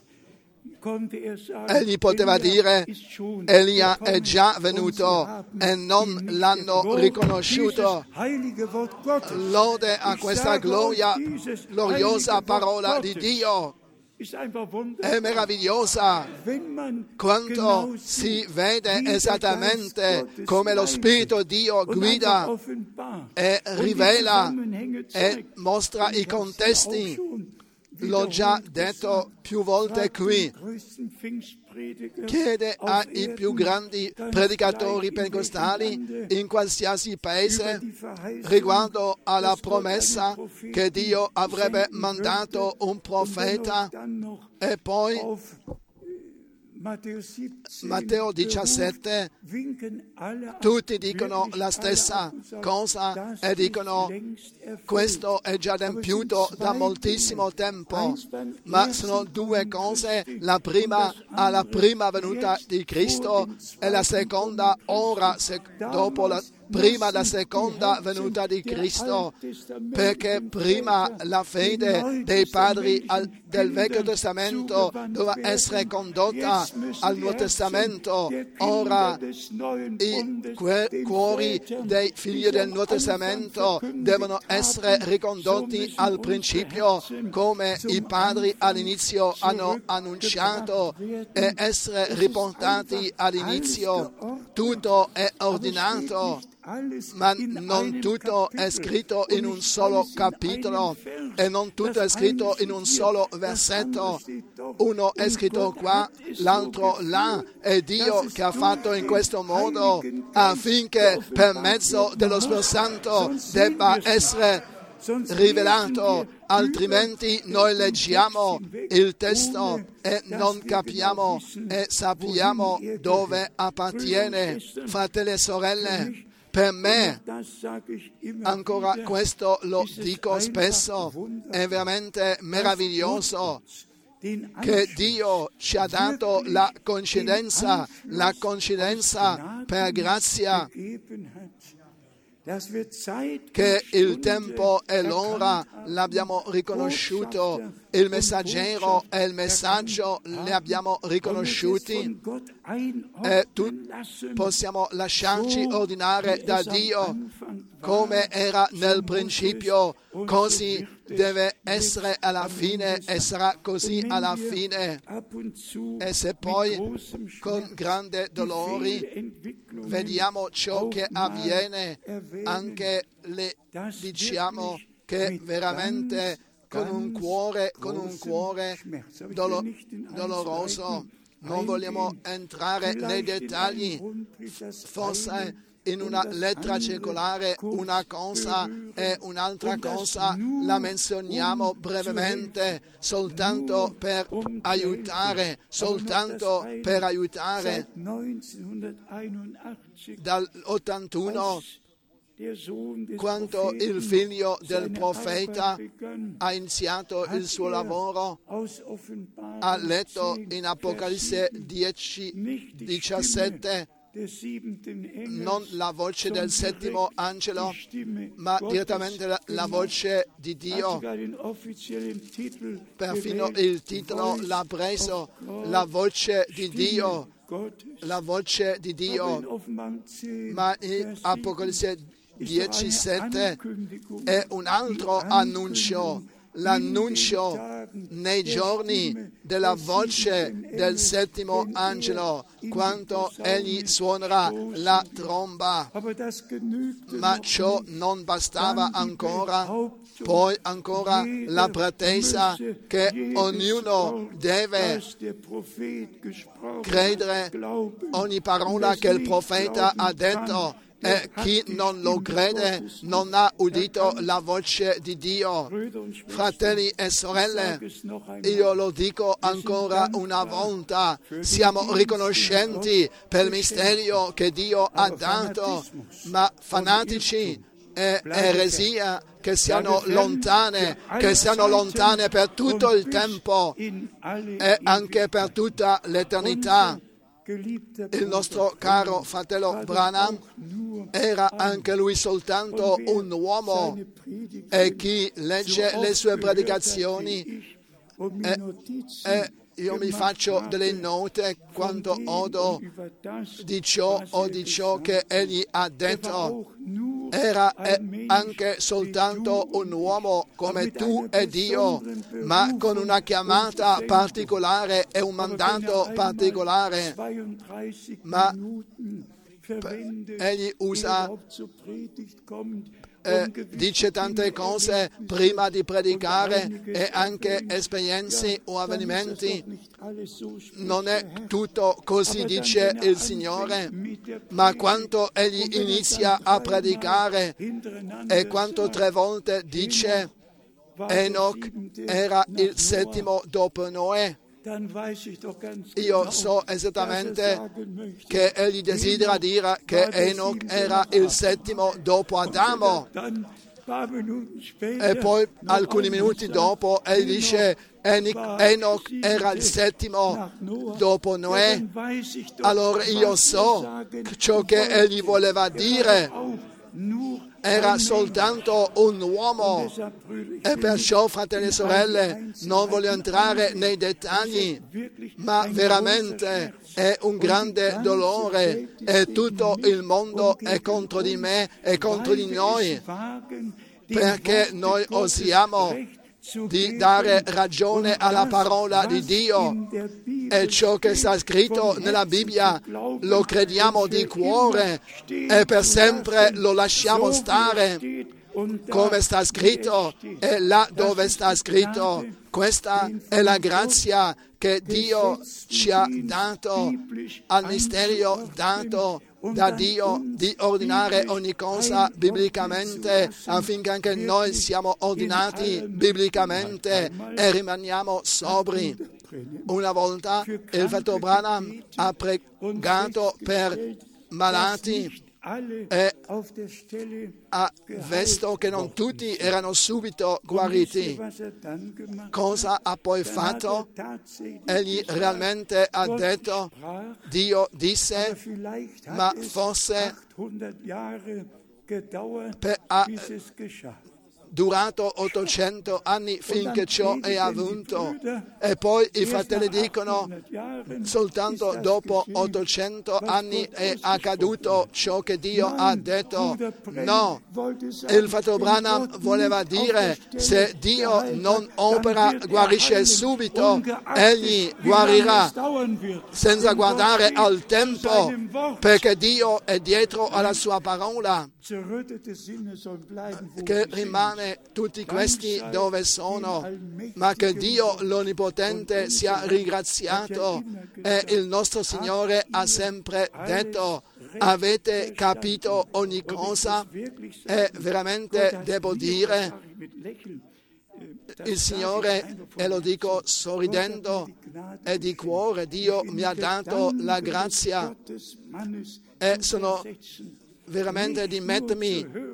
egli poteva dire: Elia è già venuto e non l'hanno riconosciuto. Lode a questa gloria, gloriosa parola di Dio. È meravigliosa quando si vede esattamente come lo Spirito Dio guida e rivela e mostra i contesti. L'ho già detto più volte qui. Chiede ai più grandi predicatori pentecostali in qualsiasi paese riguardo alla promessa che Dio avrebbe mandato un profeta, e poi Matteo diciassette, tutti dicono la stessa cosa e dicono: questo è già adempiuto da moltissimo tempo. Ma sono due cose: la prima alla prima venuta di Cristo e la seconda ora se, dopo la prima la seconda venuta di Cristo, perché prima la fede dei padri al, del Vecchio Testamento doveva essere condotta al Nuovo Testamento. Ora i cuori dei figli del Nuovo Testamento devono essere ricondotti al principio, come i padri all'inizio hanno annunciato, e essere riportati all'inizio. Tutto è ordinato, ma non tutto è scritto in un solo capitolo e non tutto è scritto in un solo versetto. Uno è scritto qua, l'altro là. È Dio che ha fatto in questo modo affinché per mezzo dello Spirito Santo debba essere rivelato, altrimenti noi leggiamo il testo e non capiamo e sappiamo dove appartiene. Fratelli e sorelle, per me, ancora questo lo dico spesso, è veramente meraviglioso che Dio ci ha dato la coincidenza, la coincidenza per grazia, che il tempo e l'ora l'abbiamo riconosciuto, il messaggero e il messaggio li abbiamo riconosciuti, e tu, possiamo lasciarci ordinare da Dio come era nel principio, così deve essere alla fine e sarà così alla fine. E se poi con grande dolore vediamo ciò che avviene, anche le diciamo che veramente con un cuore, con un cuore dolo, doloroso. Non vogliamo entrare nei dettagli, forse in una lettera circolare una cosa e un'altra cosa la menzioniamo brevemente, soltanto per aiutare, soltanto per aiutare. Dall'ottantuno, quando il figlio del profeta ha iniziato il suo lavoro, ha letto in Apocalisse dieci diciassette non la voce del settimo angelo, ma direttamente la, la voce di Dio. Perfino il titolo l'ha preso, la voce di Dio, la voce di Dio. Ma in Apocalisse dieci sette è un altro annuncio, l'annuncio nei giorni della voce del settimo angelo, quando egli suonerà la tromba. Ma ciò non bastava ancora, poi ancora la pretesa che ognuno deve credere ogni parola che il profeta ha detto. E chi non lo crede non ha udito la voce di Dio. Fratelli e sorelle, io lo dico ancora una volta, siamo riconoscenti per il mistero che Dio ha dato, ma fanatici e eresia che siano lontane, che siano lontane per tutto il tempo e anche per tutta l'eternità. Il nostro caro fratello Branham era anche lui soltanto un uomo, e chi legge le sue predicazioni e, e io mi faccio delle note quando odo di ciò o di ciò che egli ha detto. Era anche soltanto un uomo come tu e Dio, ma con una chiamata particolare e un mandato particolare. Ma egli usa, eh, dice tante cose prima di predicare e anche esperienze o avvenimenti. Non è tutto così, dice il Signore, ma quando egli inizia a predicare e quanto tre volte dice Enoch era il settimo dopo Noè, io so esattamente che egli desidera dire che Enoch era il settimo dopo Adamo, e poi alcuni minuti dopo egli dice Enoch era il settimo dopo Noè. Allora io so ciò che egli voleva dire. Era soltanto un uomo, e perciò, fratelli e sorelle, non voglio entrare nei dettagli, ma veramente è un grande dolore e tutto il mondo è contro di me e contro di noi, perché noi osiamo di dare ragione alla parola di Dio, e ciò che sta scritto nella Bibbia lo crediamo di cuore e per sempre lo lasciamo stare come sta scritto, e là dove sta scritto. Questa è la grazia che Dio ci ha dato, al mistero dato da Dio di ordinare ogni cosa biblicamente, affinché anche noi siamo ordinati biblicamente e rimaniamo sobri. Una volta il fratello Branham ha pregato per malati e ha visto che non tutti erano subito guariti. Cosa ha poi fatto? Egli realmente ha detto, Dio disse, ma forse per, ha durato ottocento anni finché ciò è avvenuto, e poi i fratelli dicono soltanto dopo ottocento anni è accaduto ciò che Dio ha detto. No, il fratello Branham voleva dire, se Dio non opera, guarisce subito, egli guarirà senza guardare al tempo, perché Dio è dietro alla sua parola, che rimane tutti questi dove sono, ma che Dio l'Onnipotente sia ringraziato. E il nostro Signore ha sempre detto, avete capito ogni cosa? E veramente devo dire, il Signore, e lo dico sorridendo e di cuore, Dio mi ha dato la grazia, e sono veramente di mettermi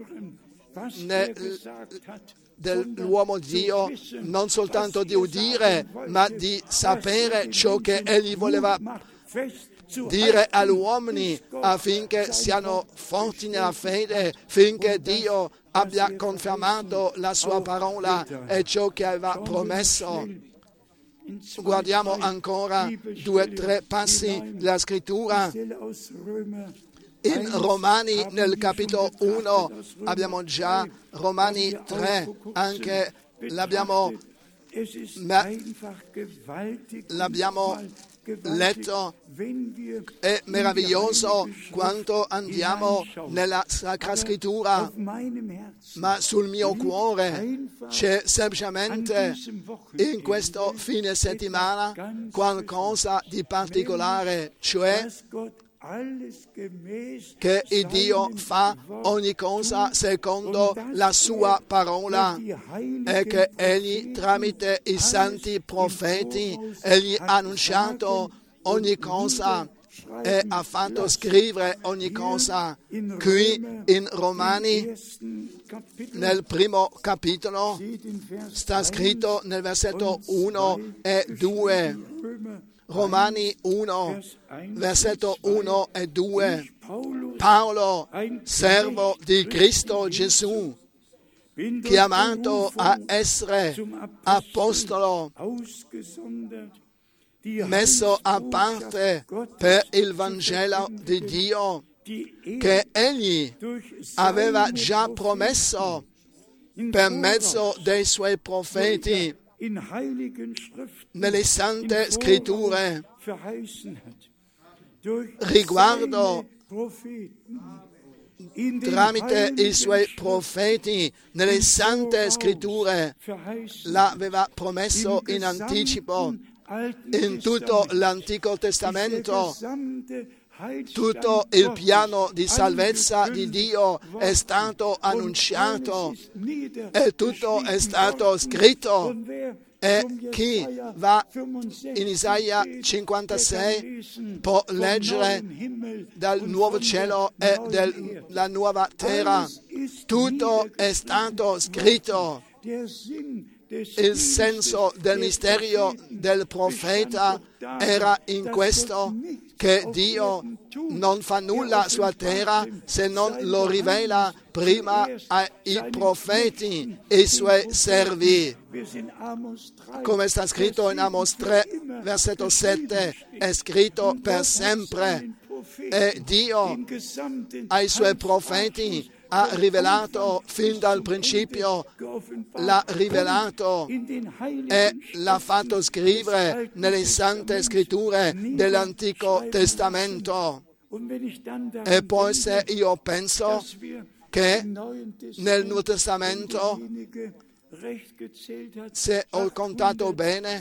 dell'uomo Dio, non soltanto di udire, ma di sapere ciò che egli voleva dire agli uomini affinché siano forti nella fede, finché Dio abbia confermato la sua parola e ciò che aveva promesso. Guardiamo ancora due o tre passi della scrittura. In Romani, nel capitolo uno, abbiamo già Romani tre, anche l'abbiamo, l'abbiamo letto. È meraviglioso quanto andiamo nella Sacra Scrittura, ma sul mio cuore c'è semplicemente in questo fine settimana qualcosa di particolare, cioè che il Dio fa ogni cosa secondo la sua parola e che Egli tramite i santi profeti Egli ha annunciato ogni cosa e ha fatto scrivere ogni cosa. Qui in Romani, nel primo capitolo, sta scritto nel versetto uno e due. Romani uno, versetto uno e due. Paolo, servo di Cristo Gesù, chiamato a essere apostolo, messo a parte per il Vangelo di Dio, che Egli aveva già promesso per mezzo dei suoi profeti nelle sante scritture riguardo tramite i suoi profeti nelle sante scritture l'aveva promesso in anticipo. In tutto l'Antico Testamento tutto il piano di salvezza di Dio è stato annunciato e tutto è stato scritto. E chi va in Isaia cinquantasei può leggere dal nuovo cielo e della nuova terra. Tutto è stato scritto. Il senso del mistero del profeta era in questo, che Dio non fa nulla sulla terra se non lo rivela prima ai profeti e ai suoi servi. Come sta scritto in Amos tre, versetto sette, è scritto per sempre. E Dio ai suoi profeti ha rivelato fin dal principio, l'ha rivelato e l'ha fatto scrivere nelle sante scritture dell'Antico Testamento. E poi se io penso che nel Nuovo Testamento, se ho contato bene,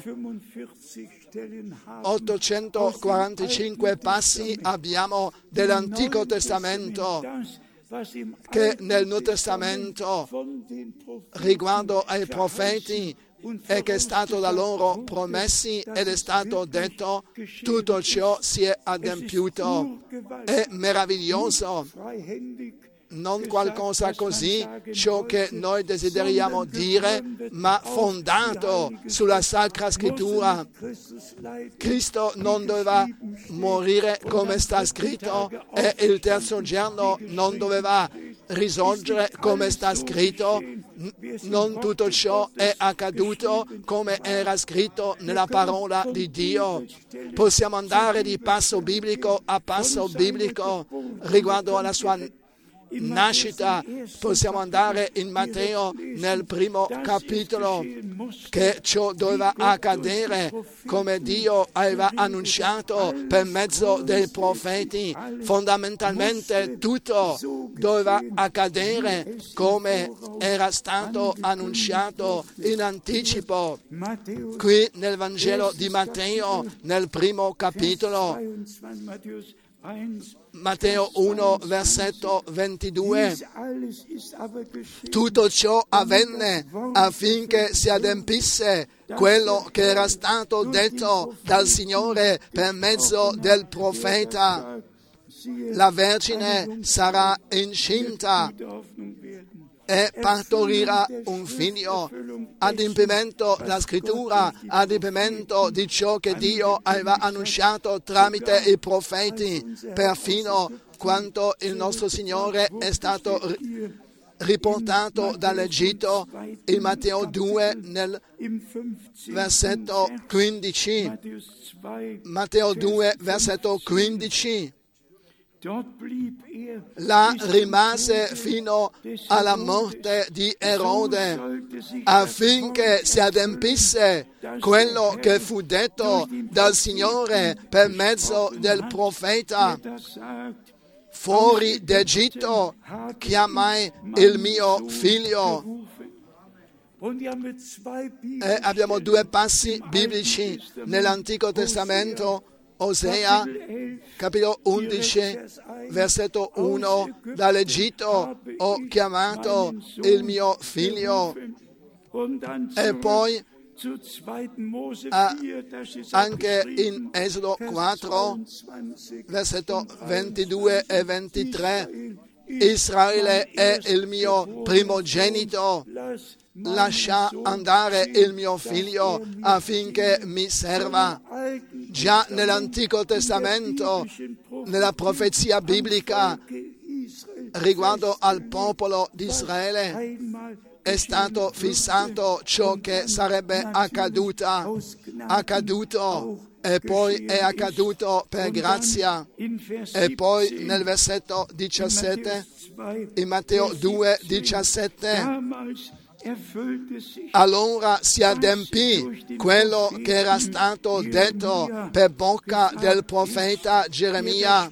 ottocentoquarantacinque passi abbiamo dell'Antico Testamento, che nel Nuovo Testamento riguardo ai profeti e che è stato da loro promessi ed è stato detto, tutto ciò si è adempiuto. È meraviglioso, non qualcosa così, ciò che noi desideriamo dire, ma fondato sulla Sacra Scrittura. Cristo non doveva morire come sta scritto e il terzo giorno non doveva risorgere come sta scritto. Non tutto ciò è accaduto come era scritto nella parola di Dio. Possiamo andare di passo biblico a passo biblico riguardo alla sua nascita. Possiamo andare in Matteo nel primo capitolo, che ciò doveva accadere come Dio aveva annunciato per mezzo dei profeti. Fondamentalmente tutto doveva accadere come era stato annunciato in anticipo. Qui nel Vangelo di Matteo, nel primo capitolo, Matteo uno, versetto ventidue. Tutto ciò avvenne affinché si adempisse quello che era stato detto dal Signore per mezzo del profeta. La Vergine sarà incinta e partorirà un figlio, adempimento della scrittura, adempimento di ciò che Dio aveva annunciato tramite i profeti, perfino quando il nostro Signore è stato riportato dall'Egitto in Matteo due nel versetto quindici. Matteo due, versetto quindici. Là rimase fino alla morte di Erode, affinché si adempisse quello che fu detto dal Signore per mezzo del profeta. Fuori d'Egitto chiamai il mio figlio. E abbiamo due passi biblici nell'Antico Testamento. Osea, capitolo undici, versetto uno, dall'Egitto ho chiamato il mio figlio. E poi ah, anche in Esodo quattro, versetto ventidue e ventitré, Israele è il mio primogenito, lascia andare il mio figlio affinché mi serva. Già nell'Antico Testamento, nella profezia biblica riguardo al popolo di Israele, è stato fissato ciò che sarebbe accaduto, accaduto e poi è accaduto per grazia. E poi nel versetto diciassette, in Matteo due, diciassette, allora si adempì quello che era stato detto per bocca del profeta Geremia.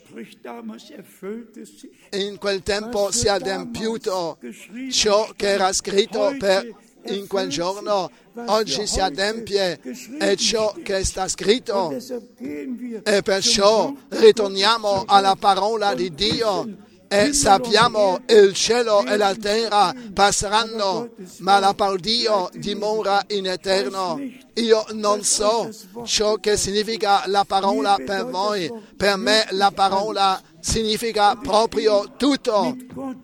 In quel tempo si è adempiuto ciò che era scritto per in quel giorno. Oggi si adempie è ciò che sta scritto e perciò ritorniamo alla parola di Dio. E sappiamo il cielo e la terra passeranno, ma la parola di Dio dimora in eterno. Io non so ciò che significa la parola per voi. Per me la parola significa proprio tutto.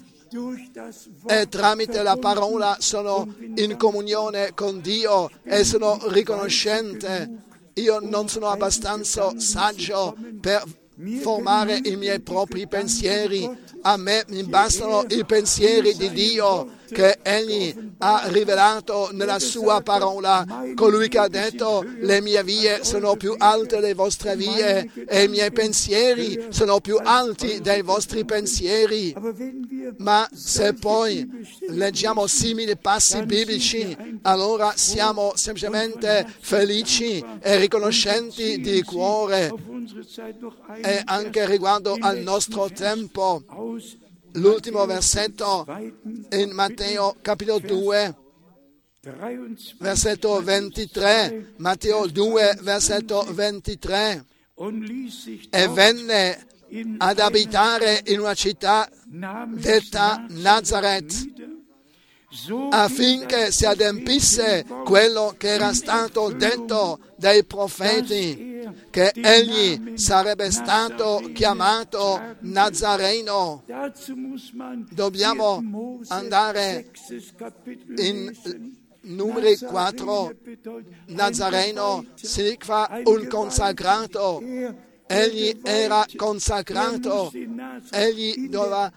E tramite la parola sono in comunione con Dio e sono riconoscente. Io non sono abbastanza saggio per formare i miei propri pensieri. A me mi bastano i pensieri di Dio che Egli ha rivelato nella sua parola. Colui che ha detto: le mie vie sono più alte delle vostre vie e i miei pensieri sono più alti dei vostri pensieri. Ma se poi leggiamo simili passi biblici, allora siamo semplicemente felici e riconoscenti di cuore. E anche riguardo al nostro tempo, l'ultimo versetto in Matteo capitolo due, versetto ventitré, Matteo due, versetto ventitré, e venne ad abitare in una città detta Nazareth, affinché si adempisse quello che era stato detto dai profeti, che egli sarebbe stato chiamato Nazareno. Dobbiamo andare in Numeri quattro. Nazareno significa un consacrato. Egli era consacrato, egli doveva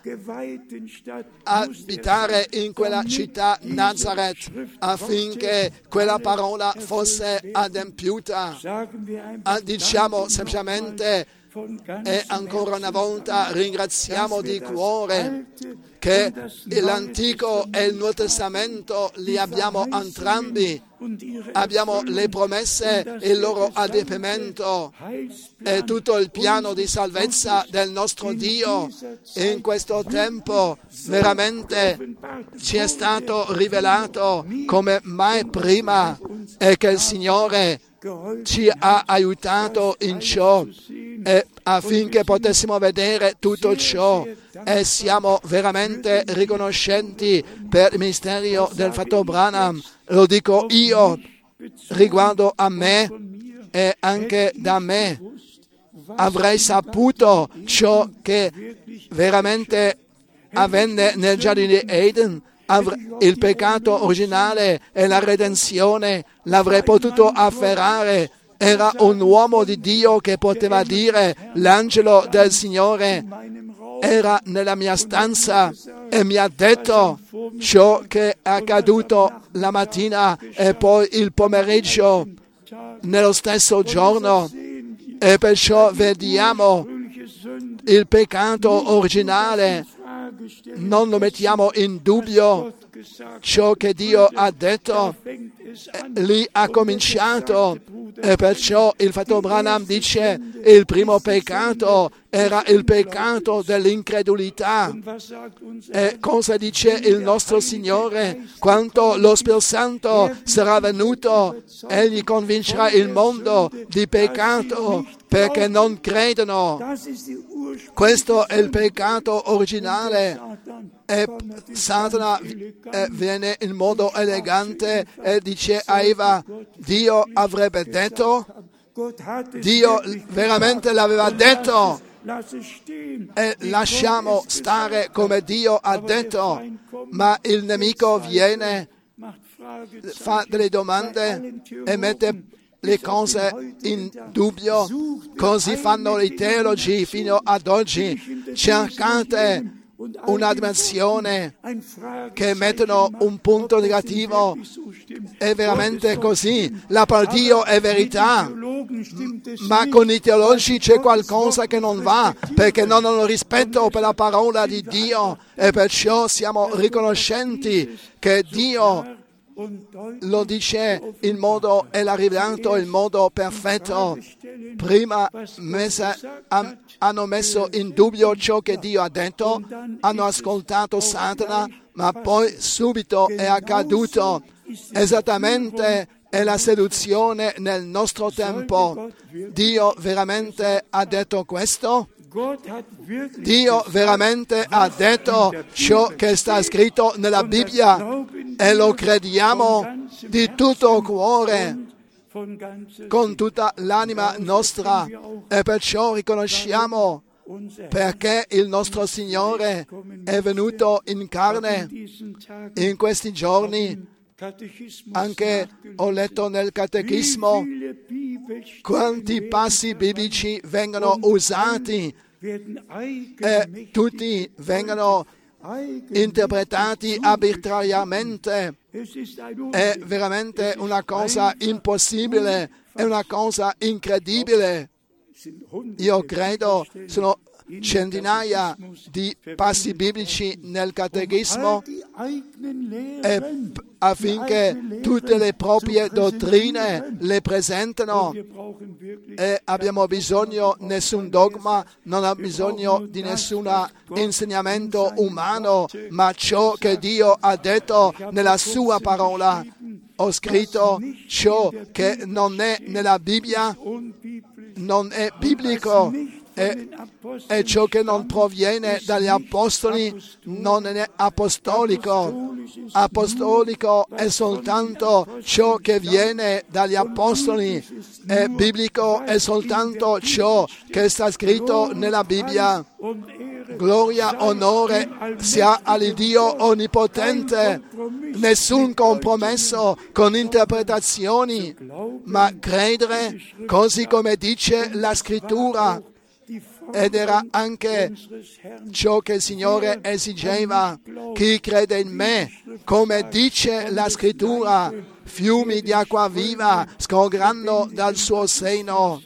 abitare in quella città Nazareth affinché quella parola fosse adempiuta. Diciamo semplicemente, e ancora una volta ringraziamo di cuore che l'Antico e il Nuovo Testamento li abbiamo entrambi. Abbiamo le promesse e il loro adempimento e tutto il piano di salvezza del nostro Dio. In questo tempo veramente ci è stato rivelato come mai prima e che il Signore ci ha aiutato in ciò e affinché potessimo vedere tutto ciò, e siamo veramente riconoscenti per il ministero del fratello Branham. Lo dico io riguardo a me e anche da me. Avrei saputo ciò che veramente avvenne nel giardino di Eden, il peccato originale e la redenzione l'avrei potuto afferrare. Era un uomo di Dio che poteva dire: l'angelo del Signore era nella mia stanza e mi ha detto ciò che è accaduto la mattina e poi il pomeriggio nello stesso giorno. E perciò vediamo il peccato originale, non lo mettiamo in dubbio. Ciò che Dio ha detto, lì ha cominciato. E perciò il fratello Branham dice: il primo peccato era il peccato dell'incredulità. E cosa dice il nostro Signore? Quando lo Spirito Santo sarà venuto, Egli convincerà il mondo di peccato perché non credono. Questo è il peccato originale. E Satana eh, viene in modo elegante e dice a Eva: Dio avrebbe detto, Dio veramente l'aveva detto, e lasciamo stare come Dio ha detto. Ma il nemico viene, fa delle domande e mette le cose in dubbio. Così fanno i teologi fino ad oggi. Cercate una dimensione che mettono un punto negativo. È veramente così. La parola di Dio è verità, ma con i teologi c'è qualcosa che non va, perché non hanno rispetto per la parola di Dio, e perciò siamo riconoscenti che Dio lo dice in modo, e l'ha rivelato in modo perfetto. Prima messa, ha, hanno messo in dubbio ciò che Dio ha detto, hanno ascoltato Satana, ma poi subito è accaduto. Esattamente è la seduzione nel nostro tempo. Dio veramente ha detto questo? Dio veramente ha detto ciò che sta scritto nella Bibbia e lo crediamo di tutto cuore, con tutta l'anima nostra, e perciò riconosciamo perché il nostro Signore è venuto in carne in questi giorni. Anche ho letto nel catechismo quanti passi biblici vengono usati e tutti vengono interpretati arbitrariamente. È veramente una cosa impossibile, è una cosa incredibile. Io credo sono centinaia di passi biblici nel catechismo, e affinché tutte le proprie dottrine le presentano, e abbiamo bisogno di nessun dogma, non abbiamo bisogno di nessun insegnamento umano, ma ciò che Dio ha detto nella sua parola. Ho scritto ciò che non è nella Bibbia, non è biblico. E, e ciò che non proviene dagli apostoli non è apostolico. Apostolico è soltanto ciò che viene dagli apostoli, e biblico è soltanto ciò che sta scritto nella Bibbia. Gloria, onore sia all'Iddio onnipotente. Nessun compromesso con interpretazioni, ma credere così come dice la Scrittura. Ed era anche ciò che il Signore esigeva: chi crede in me, come dice la Scrittura, fiumi di acqua viva scorreranno dal suo seno.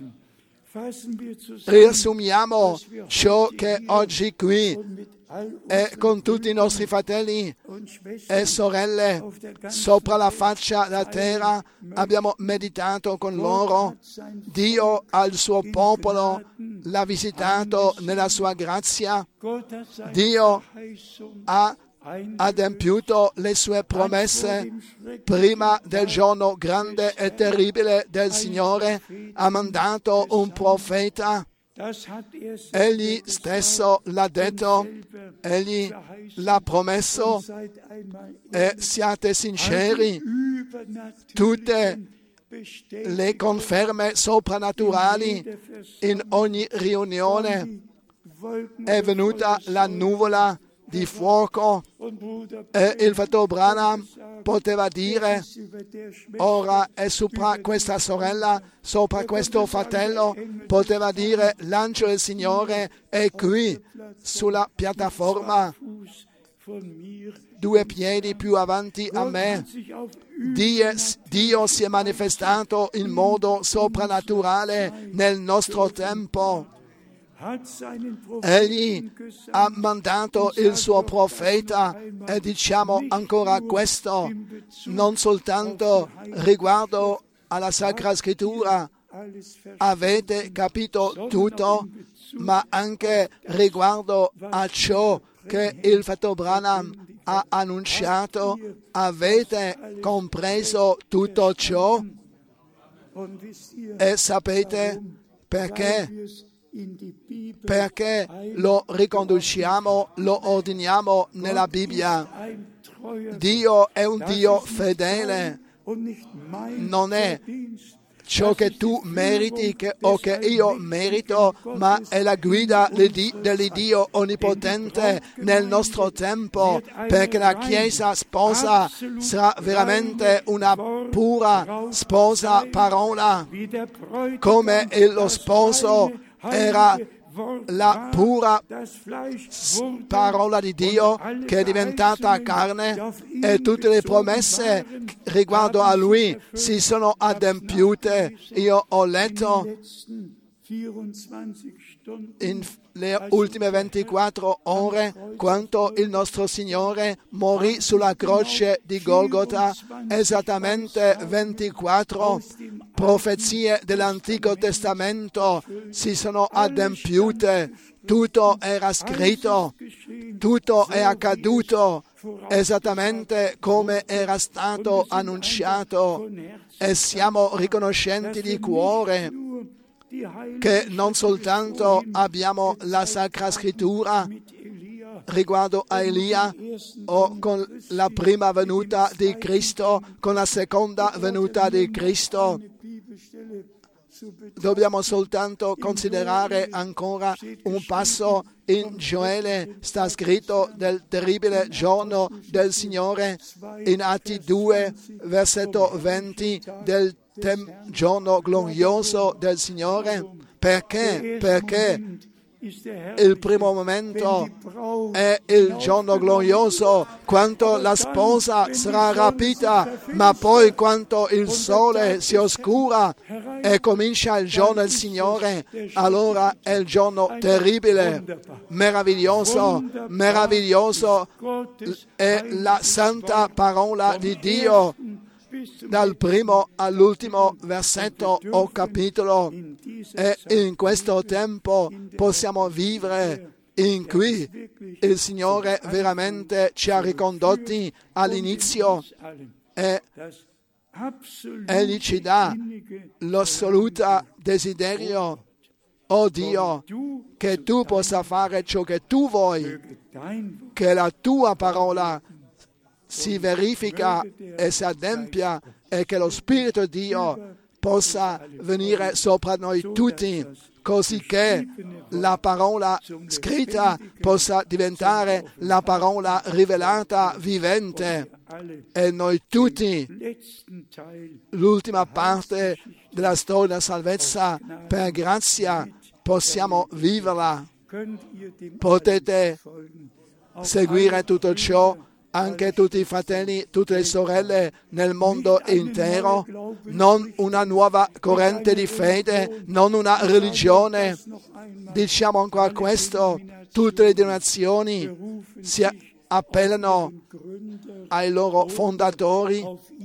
Riassumiamo ciò che oggi qui, e con tutti i nostri fratelli e sorelle sopra la faccia della terra abbiamo meditato con loro. Dio al suo popolo l'ha visitato nella sua grazia. Dio ha adempiuto le sue promesse prima del giorno grande e terribile del Signore. Ha mandato un profeta. Egli stesso l'ha detto, egli l'ha promesso, e siate sinceri, tutte le conferme soprannaturali in ogni riunione. È venuta la nuvola di fuoco, e il fratello Branham poteva dire: ora è sopra questa sorella, sopra questo fratello, poteva dire: l'angelo del Signore è qui sulla piattaforma, due piedi più avanti a me. Dio, Dio si è manifestato in modo soprannaturale nel nostro tempo. Egli ha mandato il suo profeta, e diciamo ancora questo, non soltanto riguardo alla Sacra Scrittura avete capito tutto, ma anche riguardo a ciò che il fratello Branham ha annunciato, avete compreso tutto ciò? E sapete perché? Perché lo riconduciamo, lo ordiniamo nella Bibbia. Dio è un Dio fedele, non è ciò che tu meriti che, o che io merito, ma è la guida dell'Iddio onnipotente nel nostro tempo, perché la Chiesa sposa sarà veramente una pura sposa parola, come lo sposo era la pura parola di Dio che è diventata carne, e tutte le promesse riguardo a Lui si sono adempiute. Io ho letto in le ultime ventiquattro ore quanto il nostro Signore morì sulla croce di Golgota, esattamente ventiquattro profezie dell'Antico Testamento si sono adempiute, tutto era scritto, tutto è accaduto esattamente come era stato annunciato, e siamo riconoscenti di cuore che non soltanto abbiamo la Sacra Scrittura riguardo a Elia o con la prima venuta di Cristo, con la seconda venuta di Cristo. Dobbiamo soltanto considerare ancora un passo in Gioele. Sta scritto del terribile giorno del Signore in Atti due, versetto venti, del tem- giorno glorioso del Signore. Perché? Perché il primo momento è il giorno glorioso, quando la sposa sarà rapita, ma poi quando il sole si oscura e comincia il giorno del Signore, allora è il giorno terribile, meraviglioso, meraviglioso è la santa parola di Dio. Dal primo all'ultimo versetto o capitolo, e in questo tempo possiamo vivere in cui il Signore veramente ci ha ricondotti all'inizio, e Egli ci dà l'assoluto desiderio, oh Dio, che tu possa fare ciò che tu vuoi, che la tua parola si verifica e si adempia, e che lo Spirito di Dio possa venire sopra noi tutti, così che la parola scritta possa diventare la parola rivelata vivente, e noi tutti l'ultima parte della storia della salvezza per grazia possiamo viverla. Potete seguire tutto ciò, anche tutti i fratelli, tutte le sorelle nel mondo intero, non una nuova corrente di fede, non una religione. Diciamo ancora questo: tutte le denominazioni si appellano ai loro fondatori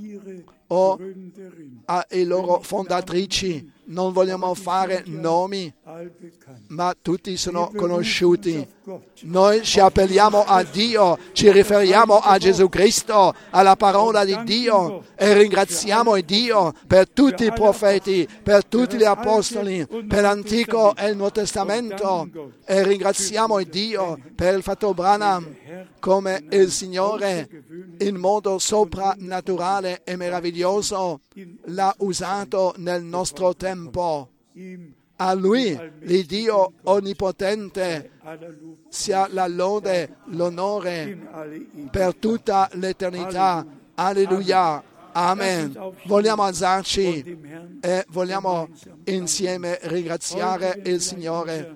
o alle loro fondatrici. Non vogliamo fare nomi, ma tutti sono conosciuti. Noi ci appelliamo a Dio, ci riferiamo a Gesù Cristo, alla parola di Dio, e ringraziamo Dio per tutti i profeti, per tutti gli apostoli, per l'Antico e il Nuovo Testamento, e ringraziamo Dio per il fratello Branham, come il Signore in modo soprannaturale e meraviglioso l'ha usato nel nostro tempo. A Lui, l'Iddio Onnipotente, sia la lode, l'onore per tutta l'eternità. Alleluia. Amen. Vogliamo alzarci e vogliamo insieme ringraziare il Signore.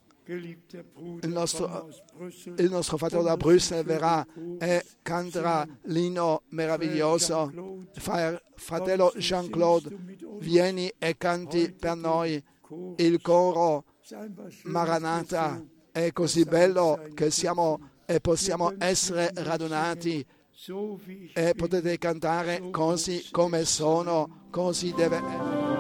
Il nostro, il nostro fratello da Bruxelles verrà e canterà l'inno meraviglioso. Fratello Jean-Claude, vieni e canti per noi il coro Maranatha. È così bello che siamo e possiamo essere radunati e potete cantare così come sono, così deve essere.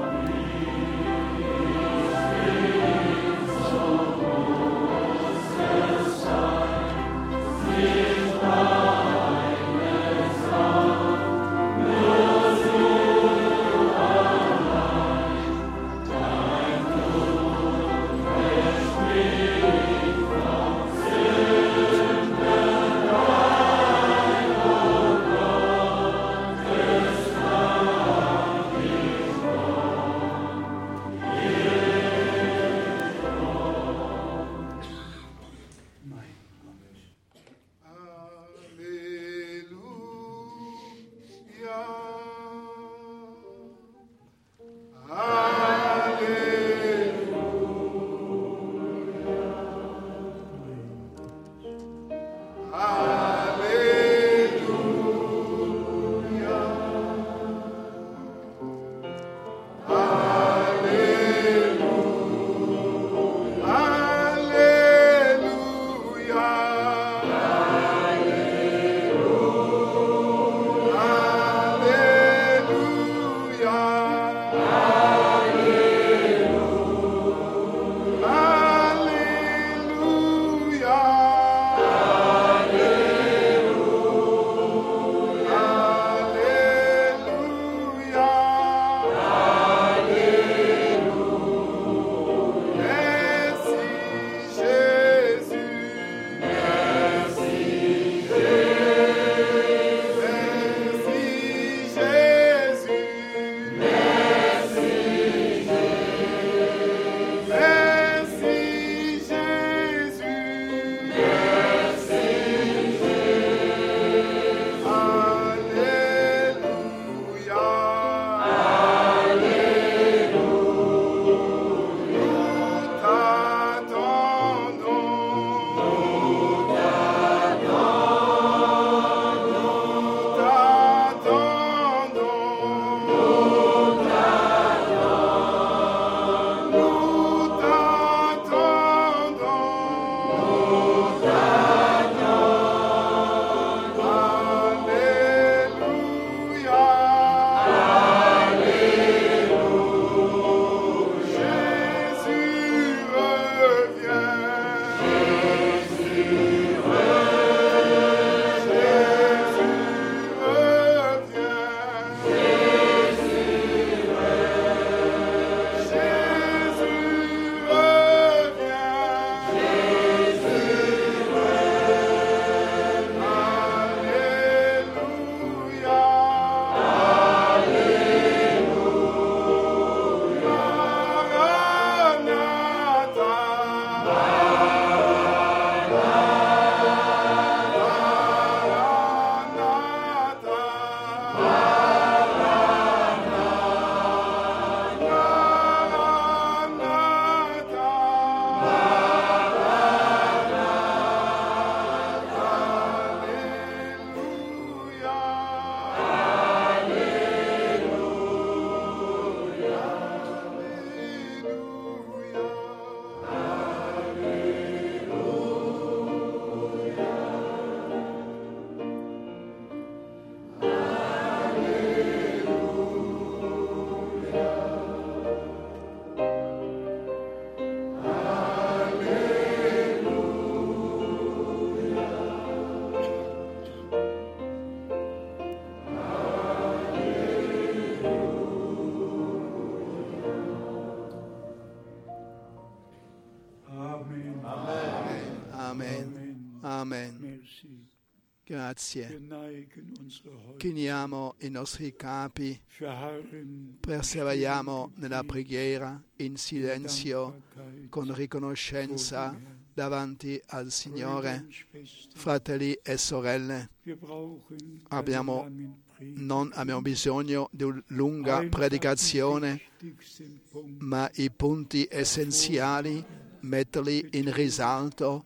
Amen. Amen. Grazie. Chiniamo i nostri capi, perseveriamo nella preghiera in silenzio, con riconoscenza davanti al Signore. Fratelli e sorelle, abbiamo, non abbiamo bisogno di una lunga predicazione, ma i punti essenziali, metterli in risalto,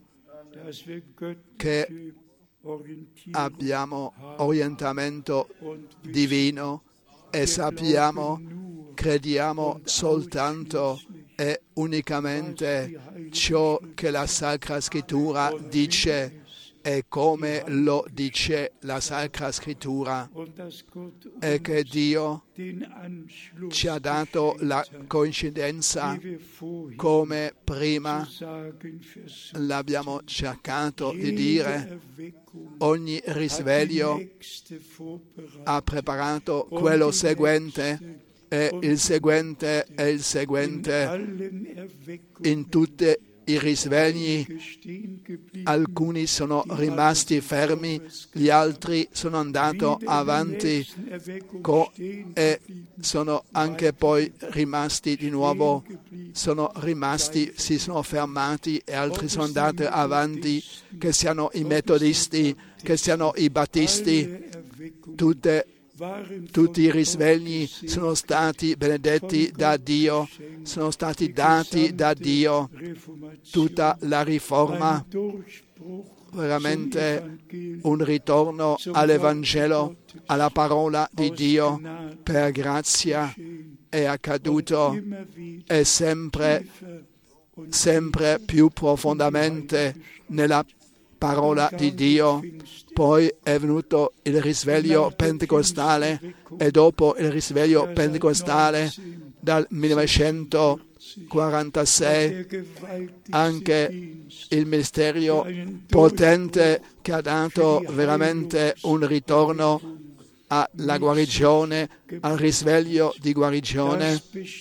che abbiamo orientamento divino e sappiamo, crediamo soltanto e unicamente ciò che la Sacra Scrittura dice e come lo dice la Sacra Scrittura, e che Dio ci ha dato la coincidenza come prima l'abbiamo cercato di dire. Ogni risveglio ha preparato quello seguente e il seguente e il seguente. In tutti i risvegli alcuni sono rimasti fermi, gli altri sono andati avanti co- e sono anche poi rimasti di nuovo, sono rimasti, si sono fermati e altri sono andati avanti, che siano i metodisti, che siano i battisti, tutte Tutti i risvegli sono stati benedetti da Dio, sono stati dati da Dio. Tutta la riforma, veramente un ritorno all'Evangelo, alla parola di Dio, per grazia è accaduto e sempre, sempre più profondamente nella parola di Dio. Poi è venuto il risveglio pentecostale e dopo il risveglio pentecostale dal millenovecentoquarantasei anche il ministero potente che ha dato veramente un ritorno alla guarigione, al risveglio di guarigione,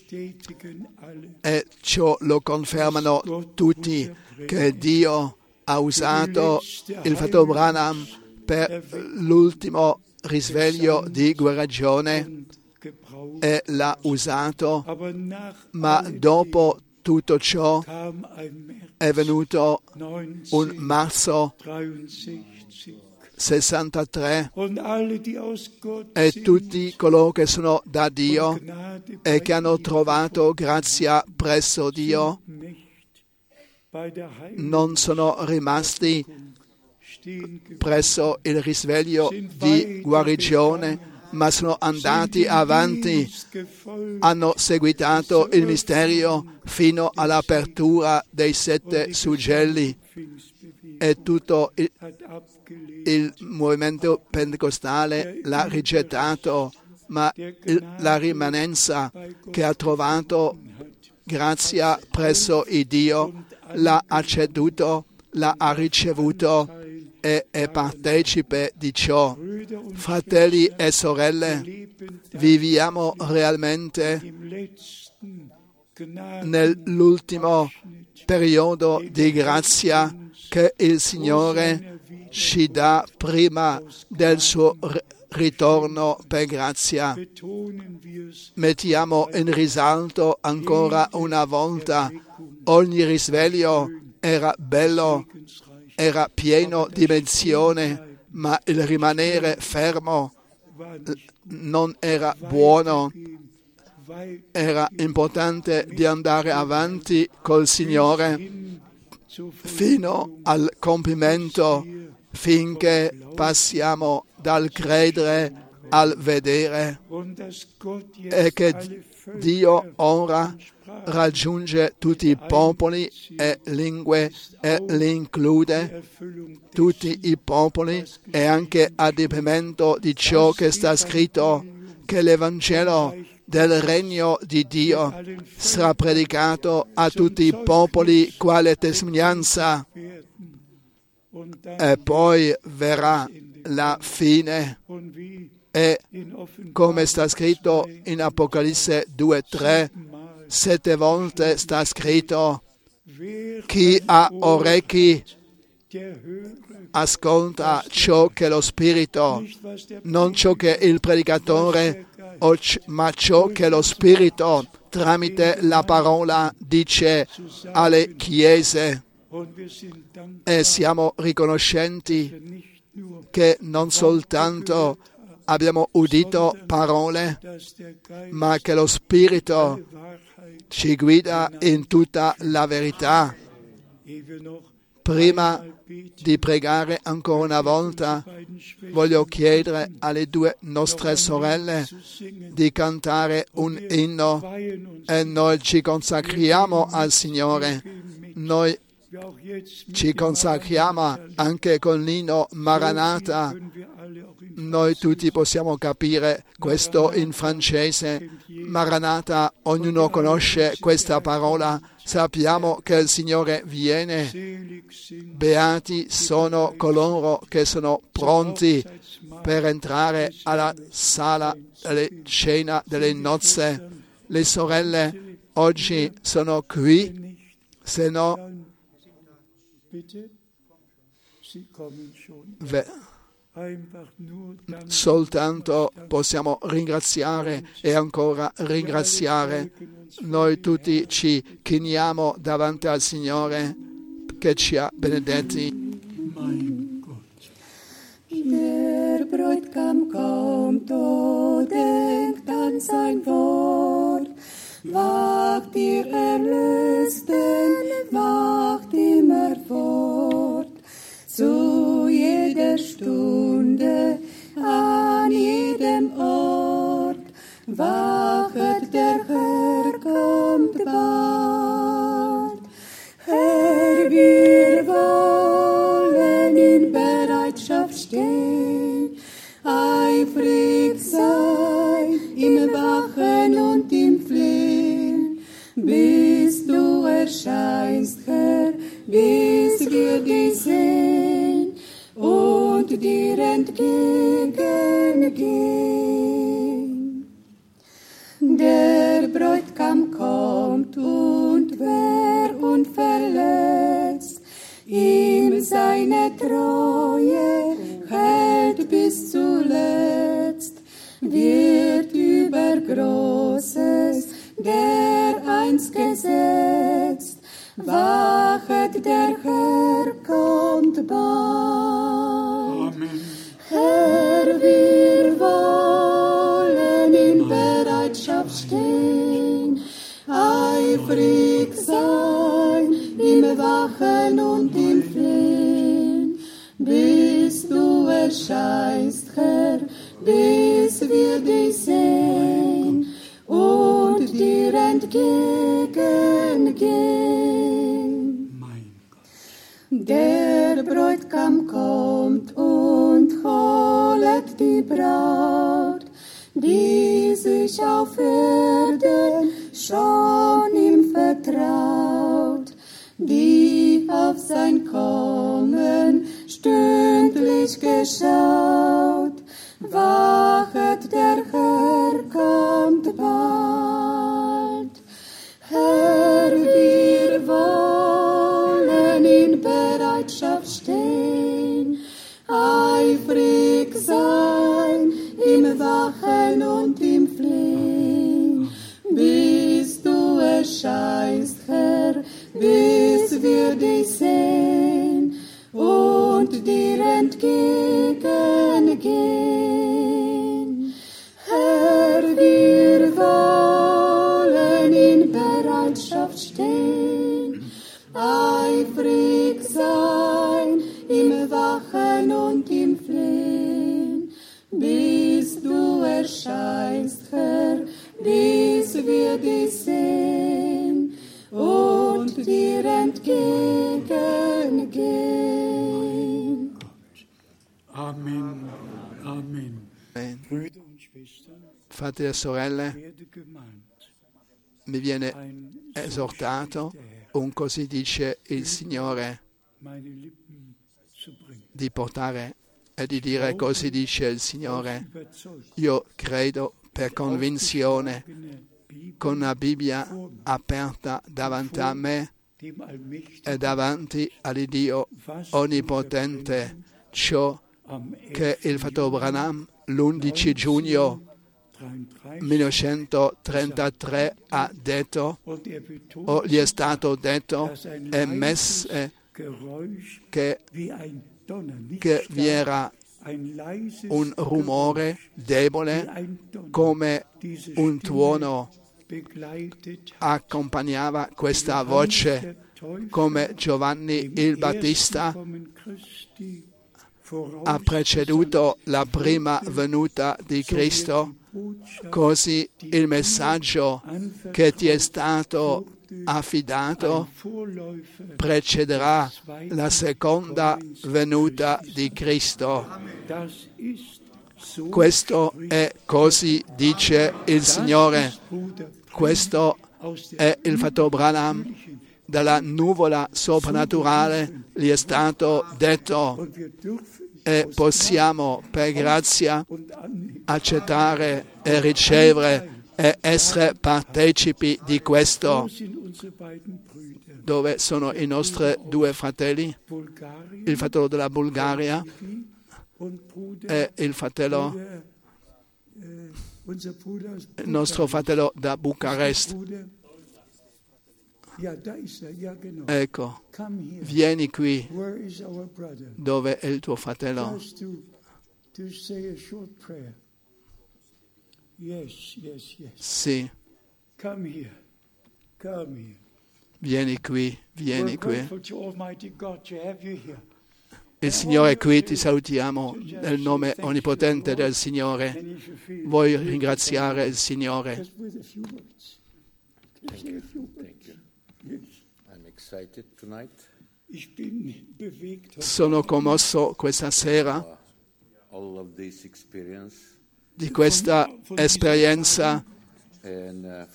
e ciò lo confermano tutti, che Dio ha usato il fratello Branham per l'ultimo risveglio di guarigione e l'ha usato, ma dopo tutto ciò è venuto un marzo sessantatré e tutti coloro che sono da Dio e che hanno trovato grazia presso Dio non sono rimasti presso il risveglio di guarigione, ma sono andati avanti, hanno seguitato il mistero fino all'apertura dei sette suggelli, e tutto il, il movimento pentecostale l'ha rigettato, ma il, la rimanenza che ha trovato grazia presso il Dio l'ha acceduto, l'ha ricevuto e è partecipe di ciò. Fratelli e sorelle, viviamo realmente nell'ultimo periodo di grazia che il Signore ci dà prima del suo ritorno per grazia. Mettiamo in risalto ancora una volta: ogni risveglio era bello, era pieno di benedizione, ma il rimanere fermo non era buono. Era importante di andare avanti col Signore fino al compimento, finché passiamo dal credere al vedere, e che Dio ora raggiunge tutti i popoli e lingue e li include, tutti i popoli, e anche adempimento di ciò che sta scritto, che l'Evangelo del regno di Dio sarà predicato a tutti i popoli quale testimonianza, e poi verrà la fine. E come sta scritto in Apocalisse due tre, sette volte sta scritto: chi ha orecchi ascolta ciò che lo Spirito, non ciò che il predicatore, ma ciò che lo Spirito tramite la parola dice alle chiese. E siamo riconoscenti che non soltanto abbiamo udito parole, ma che lo Spirito ci guida in tutta la verità. Prima di pregare ancora una volta, voglio chiedere alle due nostre sorelle di cantare un inno e noi ci consacriamo al Signore. Noi ci consacriamo anche con l'inno Maranatha. Noi tutti possiamo capire questo in francese. Maranatha, ognuno conosce questa parola. Sappiamo che il Signore viene. Beati sono coloro che sono pronti per entrare alla sala della cena delle nozze. Le sorelle oggi sono qui, se no Ve- soltanto possiamo ringraziare e ancora ringraziare. Noi tutti ci chiniamo davanti al Signore che ci ha benedetti. Der Bräutigam kommt, o denkt an sein Wort. Wacht ihr Erlösten, wacht immer fort. Zu jeder Stunde, an jedem Ort. Wachet, der Herr kommt bald. Herr, wir wollen in Bereitschaft stehen, eifrig sein, im Wachen und im Flehen, bis du erscheinst, Herr, bis wir dich sehen und dir entgegengehen. Der Bräutigam kommt und wer unverletzt ihm seine Treue hält bis zuletzt, wird über Großes dereinst gesetzt. Wachet, der Herr kommt bald. Amen. Herr, wir wollen in Bereitschaft stehen, eifrig sein, im Wachen und im Flehen, bis du erscheinst, Herr, bis wir dich sehen und dir entgegengehen. Der Bräutigam kommt und holet die Braut, die sich auf Erden schon ihm vertraut, die auf sein Kommen stündlich geschaut. Wachet, der Herr kommt bald. Herr, wir wollen in Bereitschaft stehen, eifrig sein, im Wachen und im Flehen, bis du erscheinst, Herr, bis wir dich sehen und dir entgegengehen. Herr, wir wollen in Bereitschaft stehen, eifrig sein, im Wachen und im Flehen, bis du erscheinst, Herr, bis wir dich sehen und dir entgegengehen. Amen. Amen. Brüder und Schwestern, Fratelli e sorelle, mi viene esortato, un così dice il Signore, di portare e di dire così dice il Signore. Io credo per convinzione, con la Bibbia aperta davanti a me, e davanti all'Iddio Onnipotente ciò che il fratello Branham l'undici giugno millenovecentotrentatré ha detto, o gli è stato detto, è messo che, che vi era un rumore debole come un tuono accompagnava questa voce, come Giovanni il Battista ha preceduto la prima venuta di Cristo, così il messaggio che ti è stato affidato precederà la seconda venuta di Cristo. Questo è così dice il Signore. Questo è il fratello Branham. Dalla nuvola soprannaturale gli è stato detto e possiamo per grazia accettare e ricevere e essere partecipi di questo. Dove sono i nostri due fratelli? Il fratello della Bulgaria e il fratello, il nostro fratello da Bucarest. Ecco, vieni qui. Dove è il tuo fratello? Sì. Vieni qui, vieni qui. Il Signore è qui, ti salutiamo nel nome onnipotente del Signore. Vuoi ringraziare il Signore? Sono commosso questa sera di questa esperienza e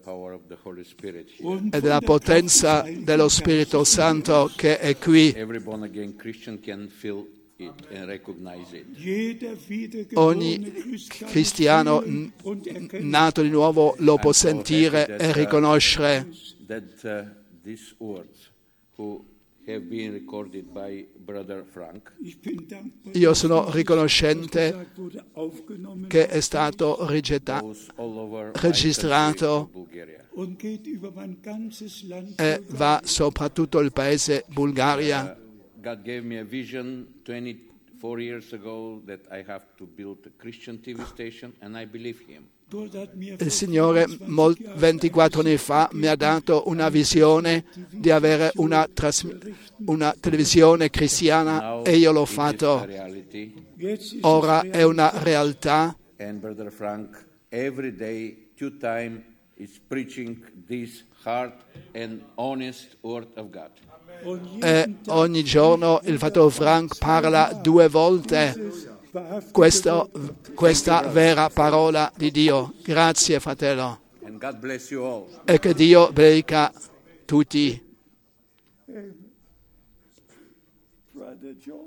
della potenza dello Spirito Santo che è qui. Ogni cristiano nato di nuovo lo può sentire e riconoscere. Io sono riconoscente che è stato rigetta, registrato e va soprattutto il paese Bulgaria. God gave me a vision twenty-four years ago that I have to build a Christian T V station and I believe him. Il Signore ventiquattro anni fa mi ha dato una visione di avere una, tras- una televisione cristiana e io l'ho fatto. Ora è una realtà. And Brother Frank every day, two times, is preaching this hard and honest word of God. E ogni giorno il fratello Frank parla due volte questo, questa vera parola di Dio. Grazie, fratello. And God bless you all. E che Dio benedica tutti. Brother John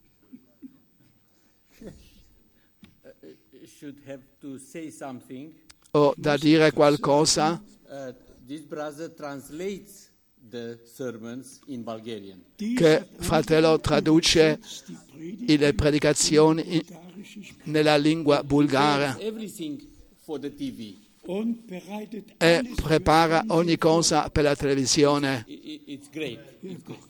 should have to say something. Ho da dire qualcosa. Uh, this brother translates the sermons in Bulgarian. Che fratello traduce le predicazioni nella lingua bulgara Everything for the T V. e prepara ogni cosa per la televisione. It's great. It's great.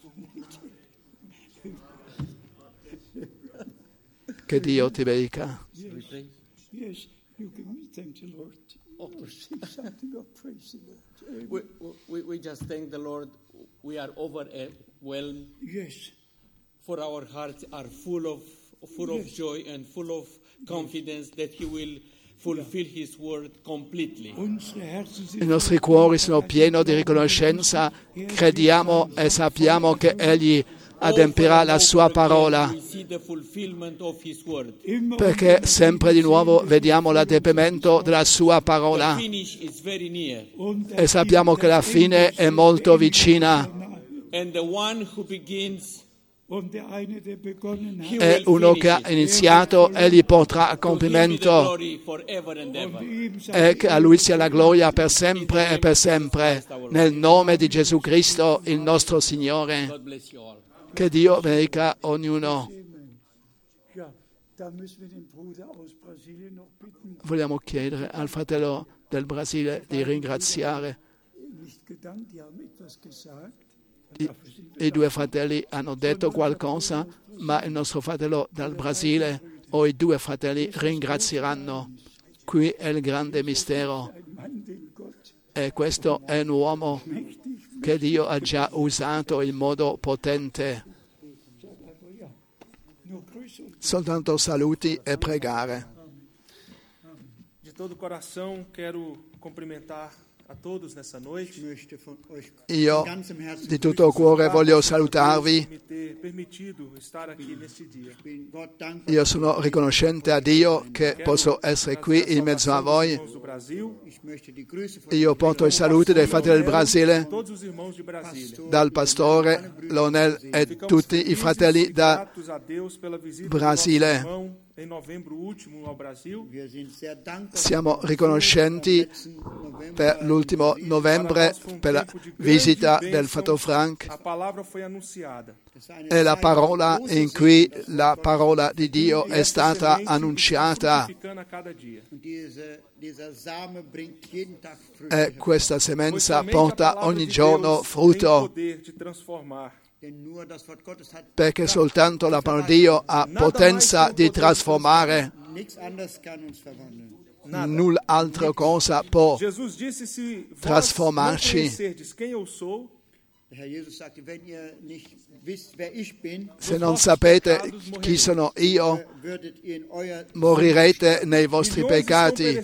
Che Dio ti benedica. Yes, you can thank the Lord. Oh, say something of praise the Lord. We, we, we just thank the Lord. We are overwhelmed. Yes. For our hearts are full of full of joy and full of confidence that He will fulfill His word completely. I nostri cuori sono pieni di riconoscenza. Crediamo e sappiamo che Egli adempirà la sua parola, perché sempre di nuovo vediamo l'adempimento della sua parola e sappiamo che la fine è molto vicina E uno che ha iniziato, egli porterà a compimento, e che a lui sia la gloria per sempre e per sempre, nel nome di Gesù Cristo, il nostro Signore. Che Dio benedica ognuno. Vogliamo chiedere al fratello del Brasile di ringraziare. I, I due fratelli hanno detto qualcosa, ma il nostro fratello dal Brasile o i due fratelli ringrazieranno. Qui è il grande mistero. E questo è un uomo che Dio ha già usato in modo potente. Soltanto saluti e pregare. De todo coração quero cumprimentar a todos nessa noite. Io di tutto cuore voglio salutarvi. Io sono riconoscente a Dio che posso essere qui in mezzo a voi. Io porto i saluti dei fratelli del Brasile, dal pastore Leonel e tutti i fratelli da Brasile. Siamo riconoscenti per l'ultimo novembre, per la visita del fratello Frank e la parola in cui la parola di Dio è stata annunciata. E questa semenza porta ogni giorno frutto, perché soltanto la parola di Dio ha potenza di trasformare. Null'altra cosa può trasformarci. Se non sapete chi sono io, morirete nei vostri peccati.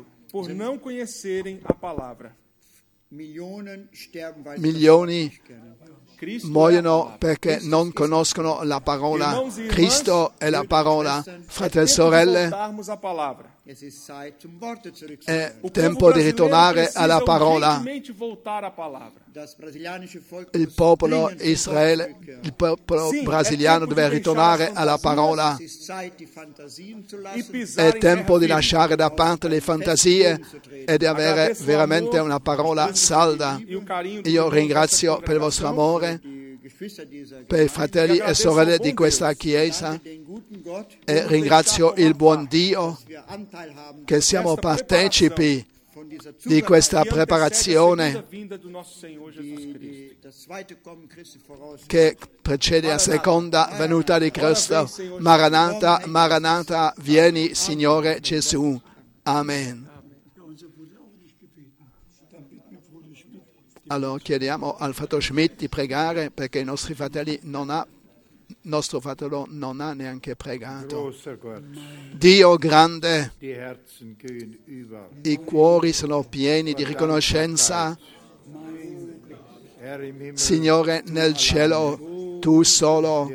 Milioni muoiono perché non conoscono la parola. Cristo è la parola. Fratelli e sorelle, è tempo di ritornare alla parola. Il popolo Israele, il popolo brasiliano deve ritornare alla parola. È tempo di lasciare da parte le fantasie e di avere veramente una parola salda. Io ringrazio per il vostro amore, per i fratelli e sorelle di questa Chiesa, e ringrazio il buon Dio che siamo partecipi di questa preparazione che precede la seconda venuta di Cristo. Maranatha, Maranatha, vieni Signore Gesù. Amen. Allora chiediamo al fratello Schmidt di pregare, perché i nostri fratelli non ha, nostro fratello non ha neanche pregato. Dio grande, i cuori sono pieni di riconoscenza. Signore nel cielo, tu solo,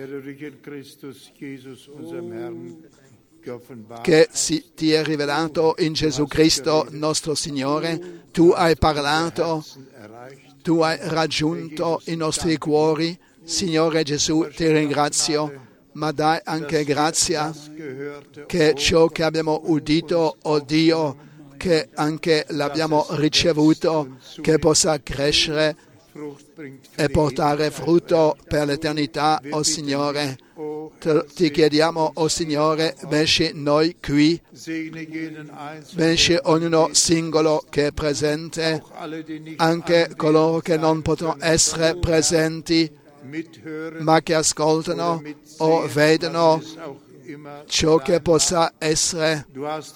che si, ti è rivelato in Gesù Cristo nostro Signore, tu hai parlato, tu hai raggiunto i nostri cuori. Signore Gesù, ti ringrazio, ma dai anche grazia che ciò che abbiamo udito, oh Dio, che anche l'abbiamo ricevuto, che possa crescere e portare frutto per l'eternità, oh Signore. Ti chiediamo, oh Signore, benci noi qui, benci ognuno singolo che è presente, anche coloro che non possono essere presenti, ma che ascoltano o vedono ciò che possa essere.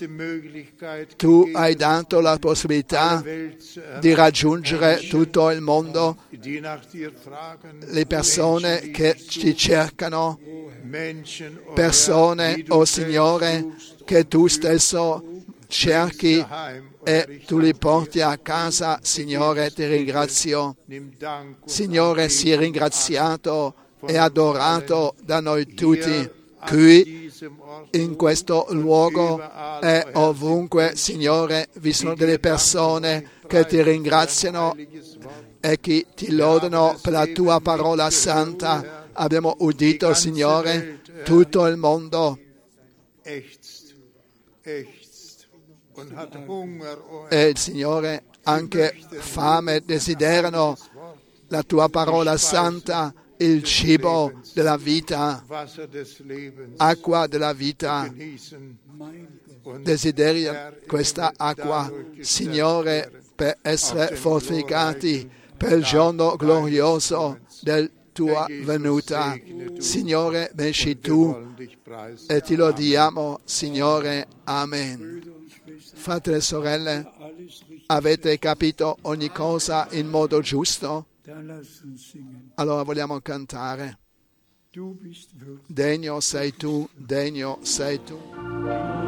Tu hai dato la possibilità di raggiungere tutto il mondo, le persone che ci cercano, persone, oh Signore, che tu stesso cerchi e tu li porti a casa. Signore, ti ringrazio. Signore, sii ringraziato e adorato da noi tutti, qui in questo luogo e ovunque. Signore, vi sono delle persone che ti ringraziano e che ti lodano per la tua parola santa. Abbiamo udito, Signore, tutto il mondo ächzt, ächzt und hat Hunger, o Herr. e il Signore anche fame, desiderano la tua parola santa, il cibo della vita, Wasser des Lebens acqua della vita. genießen. Desideria questa acqua, Signore, per essere fortificati per il giorno glorioso del tua venuta. Signore, benci tu e ti lodiamo, Signore. Amen. Fratelli e sorelle, avete capito ogni cosa in modo giusto? Dann lass uns singen. Allora vogliamo cantare. Du bist würdig. Degno sei tu, degno sei tu.